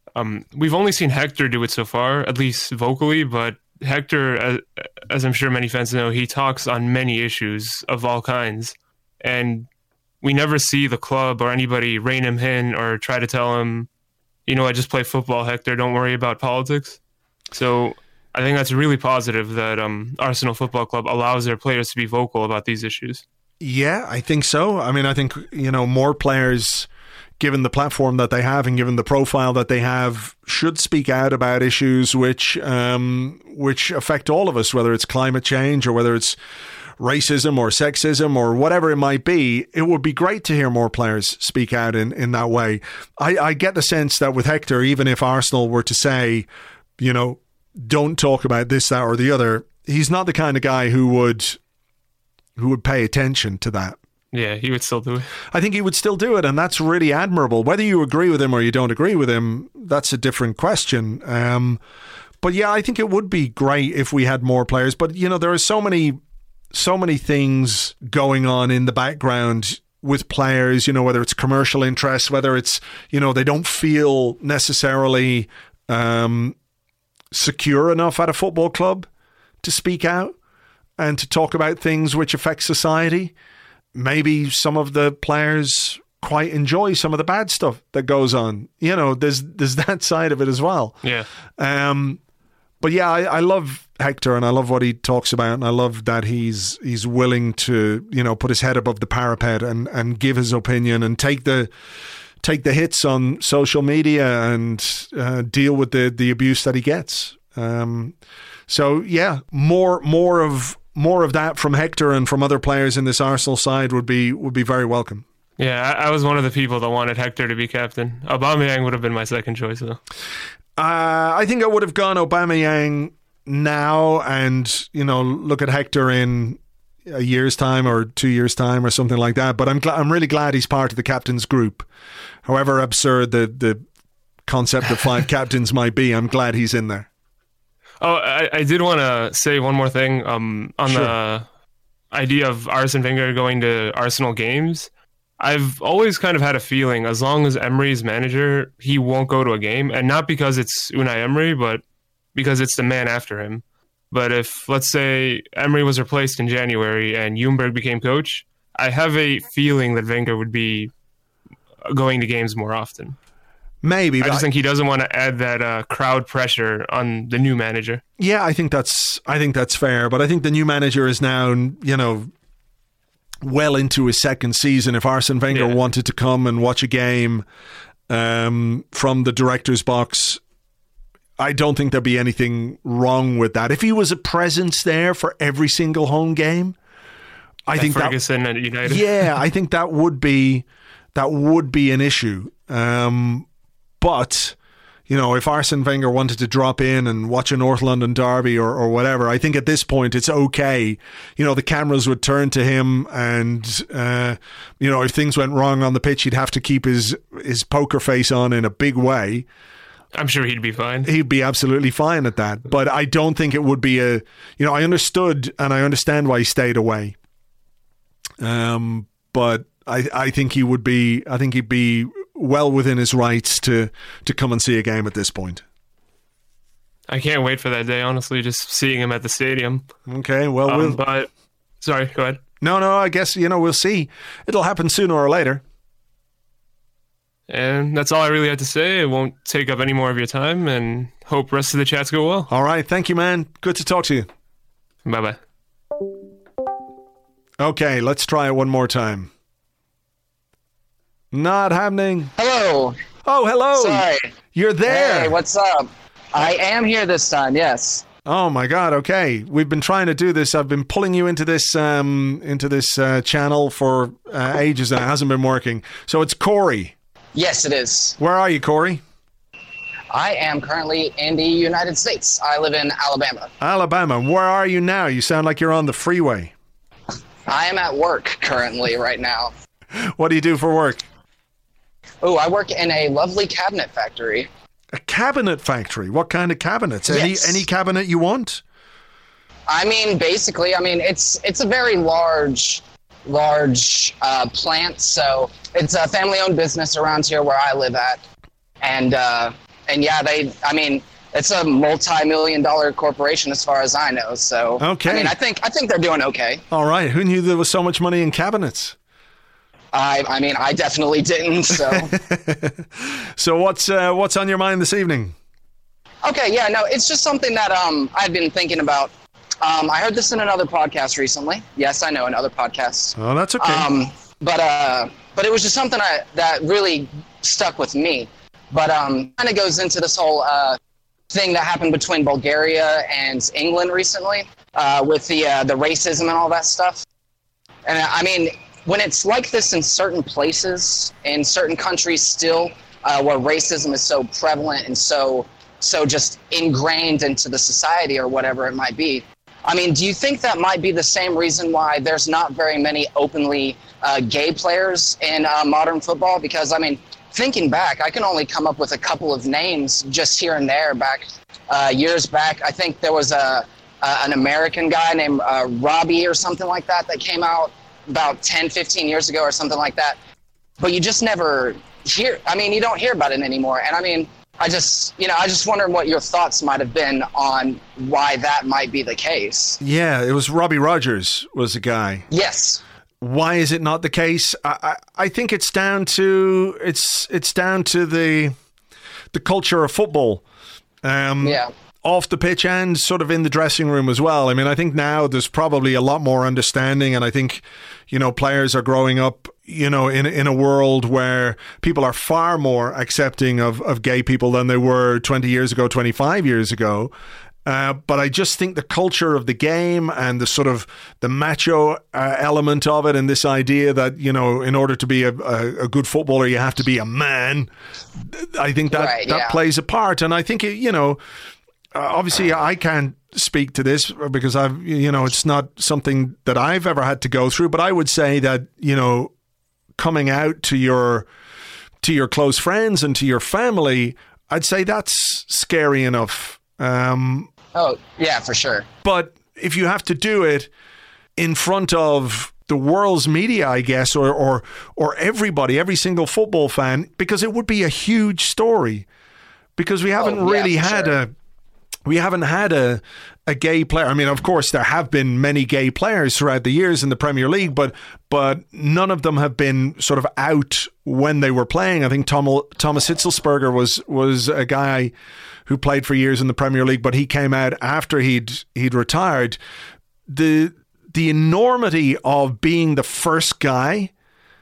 Um, we've only seen Hector do it so far, at least vocally, but Hector, as, as I'm sure many fans know, he talks on many issues of all kinds. And we never see the club or anybody rein him in or try to tell him, you know, I just play football, Hector, don't worry about politics. So I think that's really positive that um, Arsenal Football Club allows their players to be vocal about these issues. Yeah, I think so. I mean, I think, you know, more players, given the platform that they have and given the profile that they have, should speak out about issues which um, which affect all of us, whether it's climate change or whether it's racism or sexism or whatever it might be. It would be great to hear more players speak out in, in that way. I, I get the sense that with Hector, even if Arsenal were to say, you know, don't talk about this, that or the other, he's not the kind of guy who would who would pay attention to that. Yeah, he would still do it. I think he would still do it, and that's really admirable. Whether you agree with him or you don't agree with him, that's a different question. Um, but yeah, I think it would be great if we had more players. But, you know, there are so many, so many things going on in the background with players, you know, whether it's commercial interests, whether it's, you know, they don't feel necessarily um, secure enough at a football club to speak out and to talk about things which affect society. Maybe some of the players quite enjoy some of the bad stuff that goes on. You know, there's there's that side of it as well. Yeah. Um, but yeah, I, I love Hector and I love what he talks about, and I love that he's he's willing to, you know, put his head above the parapet and, and give his opinion and take the take the hits on social media and uh, deal with the the abuse that he gets. Um, so yeah, more more of. More of that from Hector and from other players in this Arsenal side would be would be very welcome. Yeah, I, I was one of the people that wanted Hector to be captain. Aubameyang would have been my second choice, though. Uh, I think I would have gone Aubameyang now and, you know, look at Hector in a year's time or two years' time or something like that. But I'm gl- I'm really glad he's part of the captain's group. However absurd the, the concept of five captains might be, I'm glad he's in there. Oh, I, I did want to say one more thing um, on sure. the idea of Arsene Wenger going to Arsenal games. I've always kind of had a feeling, as long as Emery's manager, he won't go to a game, and not because it's Unai Emery, but because it's the man after him. But if, let's say, Emery was replaced in January and Ljungberg became coach, I have a feeling that Wenger would be going to games more often. Maybe. I just I, think he doesn't want to add that uh, crowd pressure on the new manager. Yeah, I think that's I think that's fair. But I think the new manager is now, you know, well into his second season. If Arsene Wenger yeah. wanted to come and watch a game um, from the director's box, I don't think there'd be anything wrong with that. If he was a presence there for every single home game, I At think Ferguson that, at United. Yeah, I think that would be that would be an issue. Um, But, you know, if Arsene Wenger wanted to drop in and watch a North London derby or, or whatever, I think at this point it's okay. You know, the cameras would turn to him and, uh, you know, if things went wrong on the pitch, he'd have to keep his, his poker face on in a big way. I'm sure he'd be fine. He'd be absolutely fine at that. But I don't think it would be a, you know, I understood and I understand why he stayed away. Um, but I, I think he would be, I think he'd be well within his rights to to come and see a game at this point. I can't wait for that day, honestly, just seeing him at the stadium. Okay, well, um, we'll... But, sorry, go ahead. No, no, I guess, you know, we'll see. It'll happen sooner or later. And that's all I really had to say. It won't take up any more of your time, and hope rest of the chats go well. All right, thank you, man. Good to talk to you. Bye-bye. Okay, let's try it one more time. Not happening. Hello. Oh, hello. Sorry. You're there. Hey, what's up? I am here this time, yes. Oh my God. Okay. We've been trying to do this. I've been pulling you into this um, into this uh, channel for uh, ages and it hasn't been working. So it's Corey. Yes, it is. Where are you, Corey? I am currently in the United States. I live in Alabama. Alabama. Where are you now? You sound like you're on the freeway. I am at work currently right now. What do you do for work? Oh, I work in a lovely cabinet factory. A cabinet factory? What kind of cabinets? Yes. Any any cabinet you want? I mean, basically, I mean, it's it's a very large, large uh, plant. So it's a family-owned business around here where I live at, and uh, and yeah, they. I mean, it's a multi-million dollar corporation as far as I know. So okay. I mean, I think I think they're doing okay. All right. Who knew there was so much money in cabinets? I I mean, I definitely didn't. So so what's uh, what's on your mind this evening? Okay, yeah, no, it's just something that um I've been thinking about. Um, I heard this in another podcast recently. Yes, I know, another podcast. Oh, that's okay. Um, but uh, but it was just something I, that really stuck with me. But um, kind of goes into this whole uh thing that happened between Bulgaria and England recently uh, with the uh, the racism and all that stuff. And I mean, when it's like this in certain places, in certain countries still, uh, where racism is so prevalent and so so just ingrained into the society or whatever it might be. I mean, do you think that might be the same reason why there's not very many openly uh, gay players in uh, modern football? Because, I mean, thinking back, I can only come up with a couple of names just here and there back uh, years back. I think there was a, a an American guy named uh, Robbie or something like that that came out about ten, fifteen years ago or something like that. But you just never hear, I mean, you don't hear about it anymore. And I mean, I just, you know, I just wonder what your thoughts might have been on why that might be the case. Yeah, it was Robbie Rogers was the guy. Yes. Why is it not the case? I, I, I think it's down to it's it's down to the the culture of football. Um, yeah. Off the pitch and sort of in the dressing room as well. I mean, I think now there's probably a lot more understanding, and I think, you know, players are growing up, you know, in in a world where people are far more accepting of, of gay people than they were twenty years ago, twenty-five years ago. Uh, but I just think the culture of the game and the sort of the macho uh, element of it, and this idea that, you know, in order to be a, a, a good footballer, you have to be a man. I think that, right, that yeah. plays a part. And I think, it, you know, uh, obviously I can't speak to this because I've, you know, it's not something that I've ever had to go through. But I would say that, you know, coming out to your to your close friends and to your family, I'd say that's scary enough. Um, oh, yeah, for sure. But if you have to do it in front of the world's media, I guess, or or or everybody, every single football fan, because it would be a huge story. Because we haven't oh, yeah, really had sure. a we haven't had a a gay player. I mean, of course, there have been many gay players throughout the years in the Premier League, but but none of them have been sort of out when they were playing. I think Tom, Thomas Hitzelsperger was was a guy who played for years in the Premier League, but he came out after he'd he'd retired. The the enormity of being the first guy,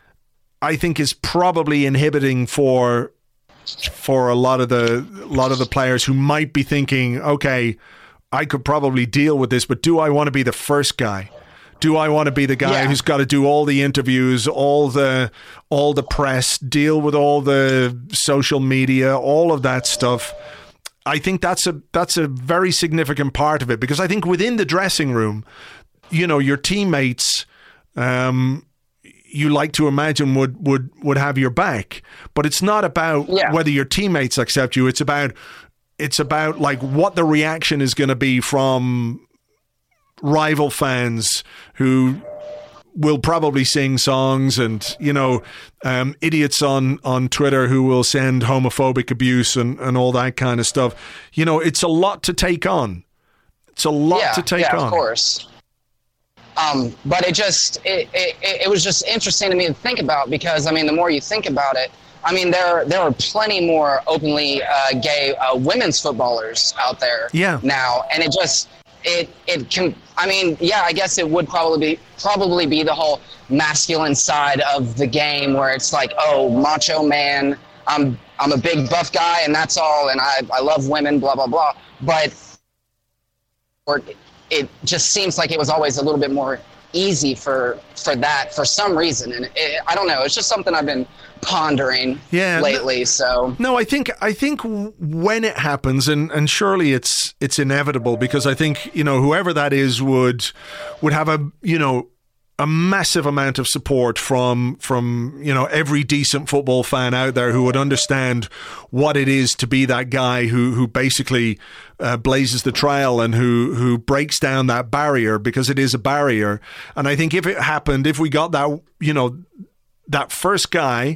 I think, is probably inhibiting for for a lot of the a lot of the players who might be thinking, okay, I could probably deal with this, but do I want to be the first guy? Do I want to be the guy yeah. who's got to do all the interviews, all the all the press, deal with all the social media, all of that stuff? I think that's a that's a very significant part of it, because I think within the dressing room, you know, your teammates, um, you like to imagine would, would, would have your back, but it's not about yeah. whether your teammates accept you. It's about it's about like what the reaction is going to be from rival fans who will probably sing songs, and, you know, um, idiots on, on Twitter who will send homophobic abuse and, and all that kind of stuff. You know, it's a lot to take on. It's a lot yeah, to take yeah, on. Of course. Um, but it just, it, it, it was just interesting to me to think about, because, I mean, the more you think about it, I mean, there there are plenty more openly uh, gay uh, women's footballers out there yeah. now. And it just, it it can, I mean, yeah, I guess it would probably be, probably be the whole masculine side of the game, where it's like, oh, macho man, I'm, I'm a big buff guy and that's all, and I, I love women, blah, blah, blah. But or it just seems like it was always a little bit more easy for for that for some reason, and it, I don't know, it's just something I've been pondering yeah, lately. So no, I think I think when it happens, and, and surely it's it's inevitable, because I think, you know, whoever that is would would have a, you know, a massive amount of support from from you know, every decent football fan out there who would understand what it is to be that guy who who basically uh, blazes the trail and who who breaks down that barrier, because it is a barrier. And I think if it happened, if we got that, you know, that first guy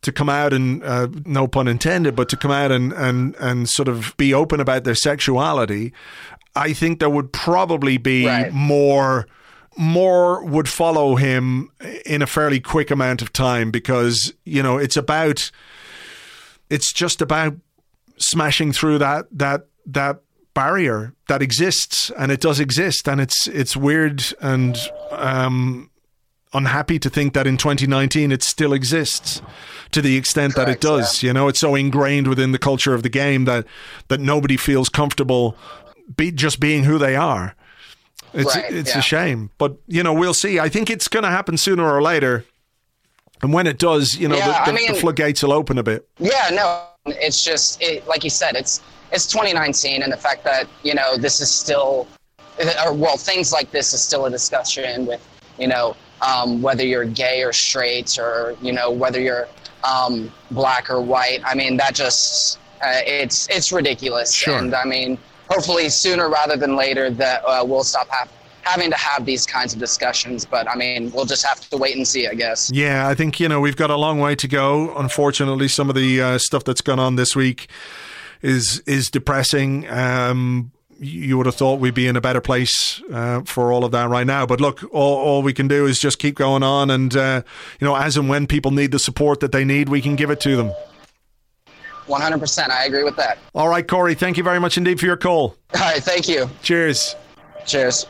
to come out and, uh, no pun intended, but to come out and, and, and sort of be open about their sexuality, I think there would probably be Right. more more would follow him in a fairly quick amount of time, because, you know, it's about it's just about smashing through that that that barrier that exists, and it does exist, and it's it's weird and um unhappy to think that in twenty nineteen it still exists to the extent that it does. You know, it's so ingrained within the culture of the game that that nobody feels comfortable be just being who they are. It's Right, it's yeah. a shame, but you know, we'll see. I think it's going to happen sooner or later, and when it does, you know, Yeah, the, I the, mean- the floodgates will open a bit. Yeah, no, it's just it, like you said, it's it's twenty nineteen, and the fact that you know this is still, or well, things like this is still a discussion with you know um, whether you're gay or straight, or you know whether you're um, black or white. I mean, that just uh, it's it's ridiculous, Sure. and I mean, hopefully sooner rather than later that uh, we'll stop have, having to have these kinds of discussions. But I mean, we'll just have to wait and see, I guess. Yeah, I think, you know, we've got a long way to go. Unfortunately, some of the uh, stuff that's gone on this week is is depressing. Um, you would have thought we'd be in a better place uh, for all of that right now. But look, all, all we can do is just keep going on. And, uh, you know, as and when people need the support that they need, we can give it to them. one hundred percent, I agree with that. All right, Corey, thank you very much indeed for your call. All right, thank you. Cheers. Cheers.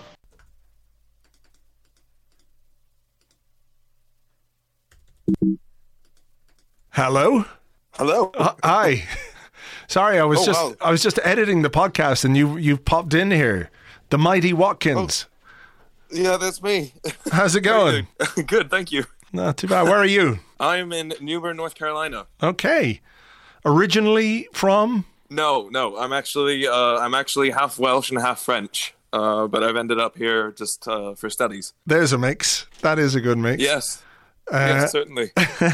Hello? Hello. Uh, hi. Sorry, I was Oh, just wow. I was just editing the podcast and you you popped in here. The Mighty Watkins. Yeah, that's me. How's it going? Good, thank you. Not too bad. Where are you? I'm in New Bern, North Carolina. Okay. Originally from? No, no, I'm actually uh, I'm actually half Welsh and half French, uh, but I've ended up here just uh, for studies. There's a mix. That is a good mix. Yes, Uh, yes, certainly.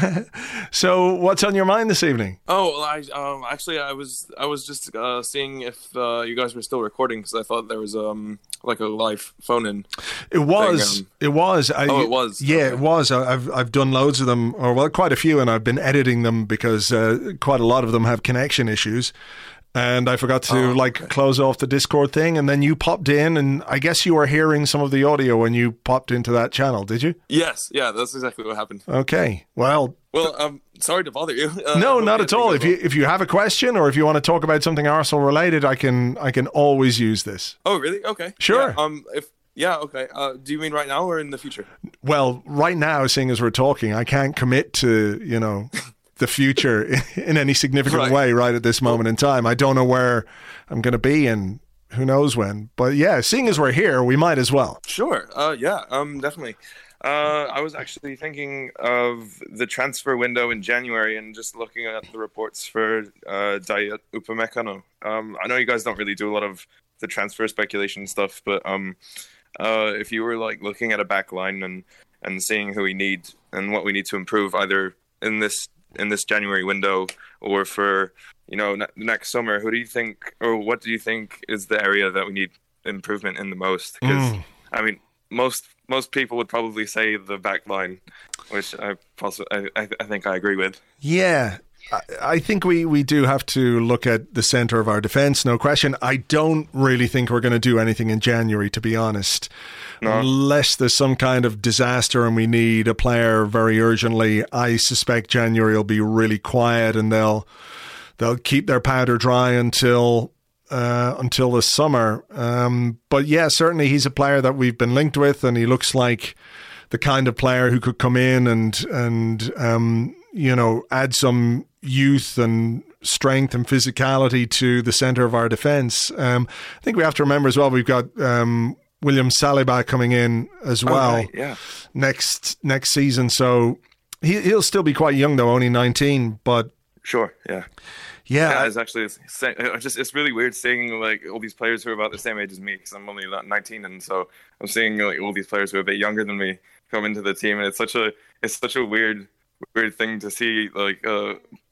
So, what's on your mind this evening? Oh, well, I um actually I was I was just uh, seeing if uh, you guys were still recording, because I thought there was um like a live phone in. It was. Thing, um, it was. I, Oh, it was. Yeah, it was. I- I've I've done loads of them, or well, quite a few, and I've been editing them because uh, quite a lot of them have connection issues. And I forgot to Oh, like close off the Discord thing, and then you popped in, and I guess you were hearing some of the audio when you popped into that channel, did you? Yes, yeah, that's exactly what happened. Okay. Well, Well, um, sorry to bother you. Uh, no, hope not you at all. think If you if you have a question or if you want to talk about something Arsenal related, I can I can always use this. Oh, really? Okay. Sure. Yeah, um, if yeah, okay. Uh, do you mean right now or in the future? Well, right now, seeing as we're talking, I can't commit to, you know, the future in any significant Right. way right at this moment in time. I don't know where I'm going to be and who knows when. But yeah, seeing as we're here, we might as well. Sure. Uh, yeah. Um, definitely. Uh, I was actually thinking of the transfer window in January and just looking at the reports for uh, Dayot Upamecano. Um, I know you guys don't really do a lot of the transfer speculation stuff, but um, uh, if you were like looking at a back line and and seeing who we need and what we need to improve, either in this in this January window or for you know ne- next summer, who do you think, or what do you think is the area that we need improvement in the most? Because Mm. I mean, most most people would probably say the back line, which I also I, I I think I agree with. Yeah. I- I think we, we do have to look at the centre of our defence, no question. I don't really think we're going to do anything in January, to be honest. No. Unless there's some kind of disaster and we need a player very urgently, I suspect January will be really quiet and they'll they'll keep their powder dry until uh, until the summer. Um, but yeah, certainly he's a player that we've been linked with, and he looks like the kind of player who could come in and and um, you know, add some youth and strength and physicality to the centre of our defence. Um, I think we have to remember as well, we've got um, William Saliba coming in as well Oh, right, yeah. next next season. So he, he'll still be quite young, though, only nineteen. But Sure, yeah. yeah, Yeah, it's actually it's, it's just it's really weird seeing like all these players who are about the same age as me, because I'm only like nineteen, and so I'm seeing like all these players who are a bit younger than me come into the team, and it's such a it's such a weird weird thing to see like uh,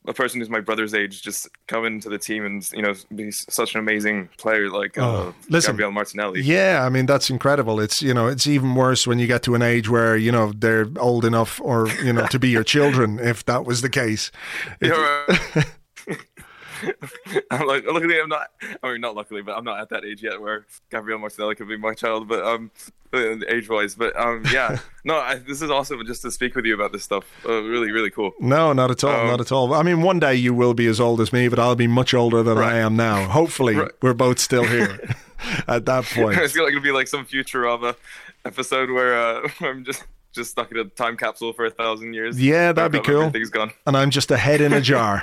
a person who's my brother's age just come into the team and, you know, be such an amazing player like uh, Oh, listen, Gabriel Martinelli. Yeah, I mean, that's incredible. It's, you know, it's even worse when you get to an age where, you know, they're old enough or, you know, to be your children, if that was the case. Yeah, right. I'm like, luckily I'm not, I mean, not luckily, but I'm not at that age yet where Gabriel Martinelli could be my child, but um, age-wise. But um, yeah, no, I, this is awesome just to speak with you about this stuff. Uh, really, really cool. No, not at all, Um, not at all. I mean, one day you will be as old as me, but I'll be much older than I am now. Hopefully, Right. we're both still here at that point. It's going to be like some Futurama episode where uh, I'm just just stuck in a time capsule for a thousand years. Yeah, that'd be cool. Everything's gone. And I'm just a head in a jar.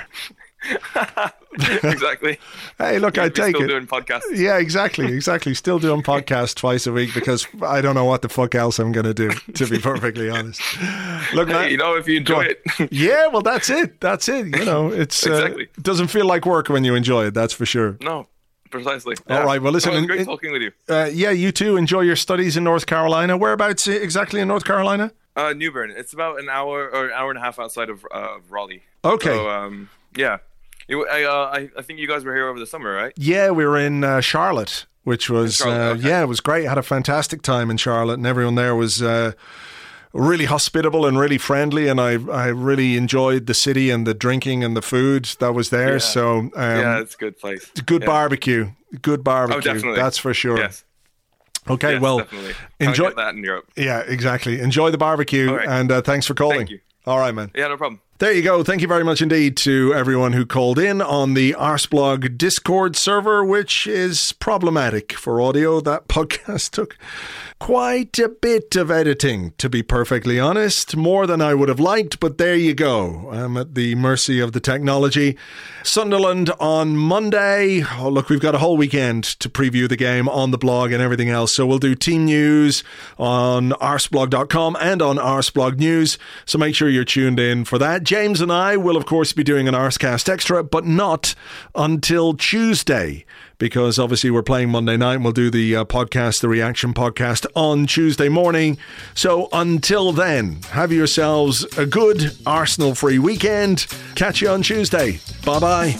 Exactly. Hey, look, You'd I be take still it. doing podcasts. Yeah, exactly, exactly. Still doing podcasts twice a week because I don't know what the fuck else I'm going to do, to be perfectly honest. Look, Hey, man, you know, if you enjoy go it. on. Yeah, well, that's it. That's it. You know, it's Exactly. uh, it doesn't feel like work when you enjoy it. That's for sure. No, precisely. All right, well, listen, No, it was in- great in- talking with you. Uh, yeah, you too. Enjoy your studies in North Carolina. Whereabouts exactly in North Carolina? Uh, New Bern. It's about an hour or an hour and a half outside of uh, Raleigh. Okay. So, um, yeah. You, I, uh, I, I think you guys were here over the summer, right? Yeah, we were in uh, Charlotte, which was, Charlotte, uh, okay. yeah, it was great. Had a fantastic time in Charlotte, and everyone there was uh, really hospitable and really friendly, and I I really enjoyed the city and the drinking and the food that was there. Yeah. So, um, yeah, it's a good place. good Yeah. barbecue. Good barbecue. Oh, definitely. That's for sure. Yes. Okay, Yes, well, definitely. Can't enjoy get that in Europe. Yeah, exactly. Enjoy the barbecue, All right. and uh, thanks for calling. Thank you. All right, man. Yeah, no problem. There you go. Thank you very much indeed to everyone who called in on the Arsblog Discord server, which is problematic for audio. That podcast took quite a bit of editing, to be perfectly honest. More than I would have liked, but there you go. I'm at the mercy of the technology. Sunderland on Monday. Oh, look, we've got a whole weekend to preview the game on the blog and everything else. So we'll do team news on arsblog dot com and on Arsblog News. So make sure you're tuned in for that. James and I will, of course, be doing an Arscast Extra, but not until Tuesday, because obviously we're playing Monday night and we'll do the uh, podcast, the reaction podcast, on Tuesday morning. So until then, have yourselves a good Arsenal-free weekend. Catch you on Tuesday. Bye-bye.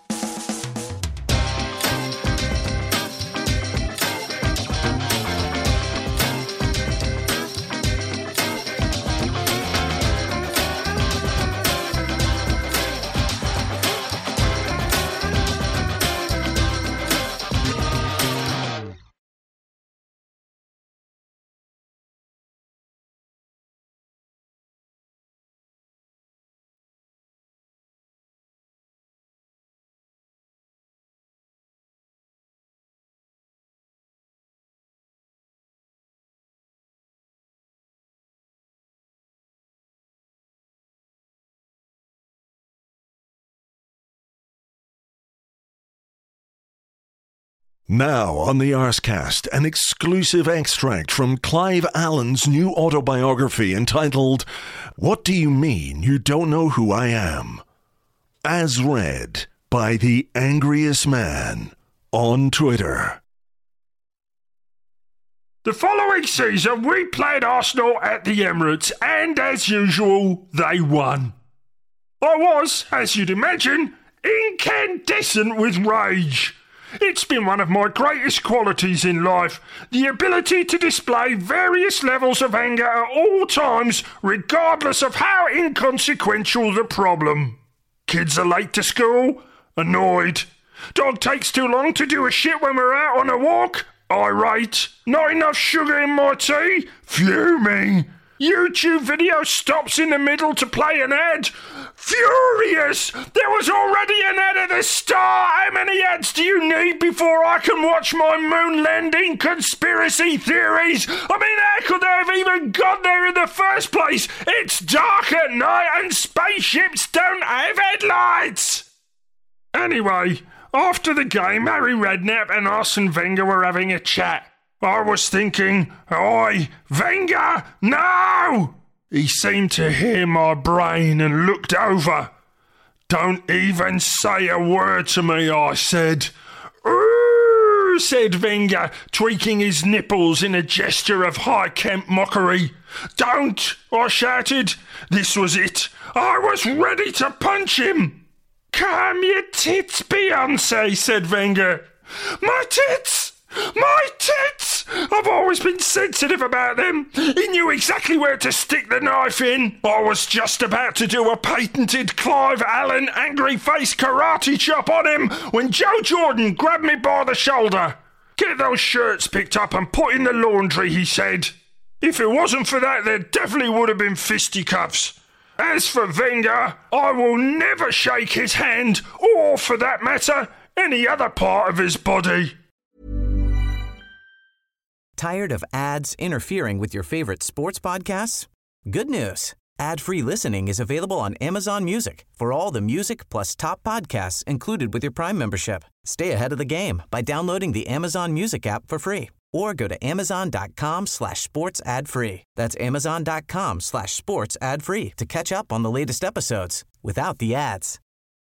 Now on the Arscast, an exclusive extract from Clive Allen's new autobiography entitled, What Do You Mean You Don't Know Who I Am? As read by the angriest man on Twitter. The following season, we played Arsenal at the Emirates, and as usual, they won. I was, as you'd imagine, incandescent with rage. It's been one of my greatest qualities in life, the ability to display various levels of anger at all times, regardless of how inconsequential the problem. Kids are late to school? Annoyed. Dog takes too long to do a shit when we're out on a walk? Irate. Not enough sugar in my tea? Fuming. YouTube video stops in the middle to play an ad? Furious! There was already an ad at the start! How many ads do you need before I can watch my moon landing conspiracy theories? I mean, how could they have even got there in the first place? It's dark at night and spaceships don't have headlights! Anyway, after the game, Harry Redknapp and Arsene Wenger were having a chat. I was thinking, Oi, Wenger, no! He seemed to hear my brain and looked over. Don't even say a word to me, I said. Ooh, said Wenger, tweaking his nipples in a gesture of high-camp mockery. Don't, I shouted. This was it. I was ready to punch him. Calm your tits, Beyonce, said Wenger. My tits! My tits! I've always been sensitive about them. He knew exactly where to stick the knife in. I was just about to do a patented Clive Allen angry face karate chop on him when Joe Jordan grabbed me by the shoulder. Get those shirts picked up and put in the laundry, he said. If it wasn't for that, there definitely would have been fisticuffs. As for Wenger, I will never shake his hand, or for that matter, any other part of his body. Tired of ads interfering with your favorite sports podcasts? Good news. Ad-free listening is available on Amazon Music for all the music plus top podcasts included with your Prime membership. Stay ahead of the game by downloading the Amazon Music app for free or go to amazon.com slash sports ad free. That's amazon.com slash sports ad free to catch up on the latest episodes without the ads.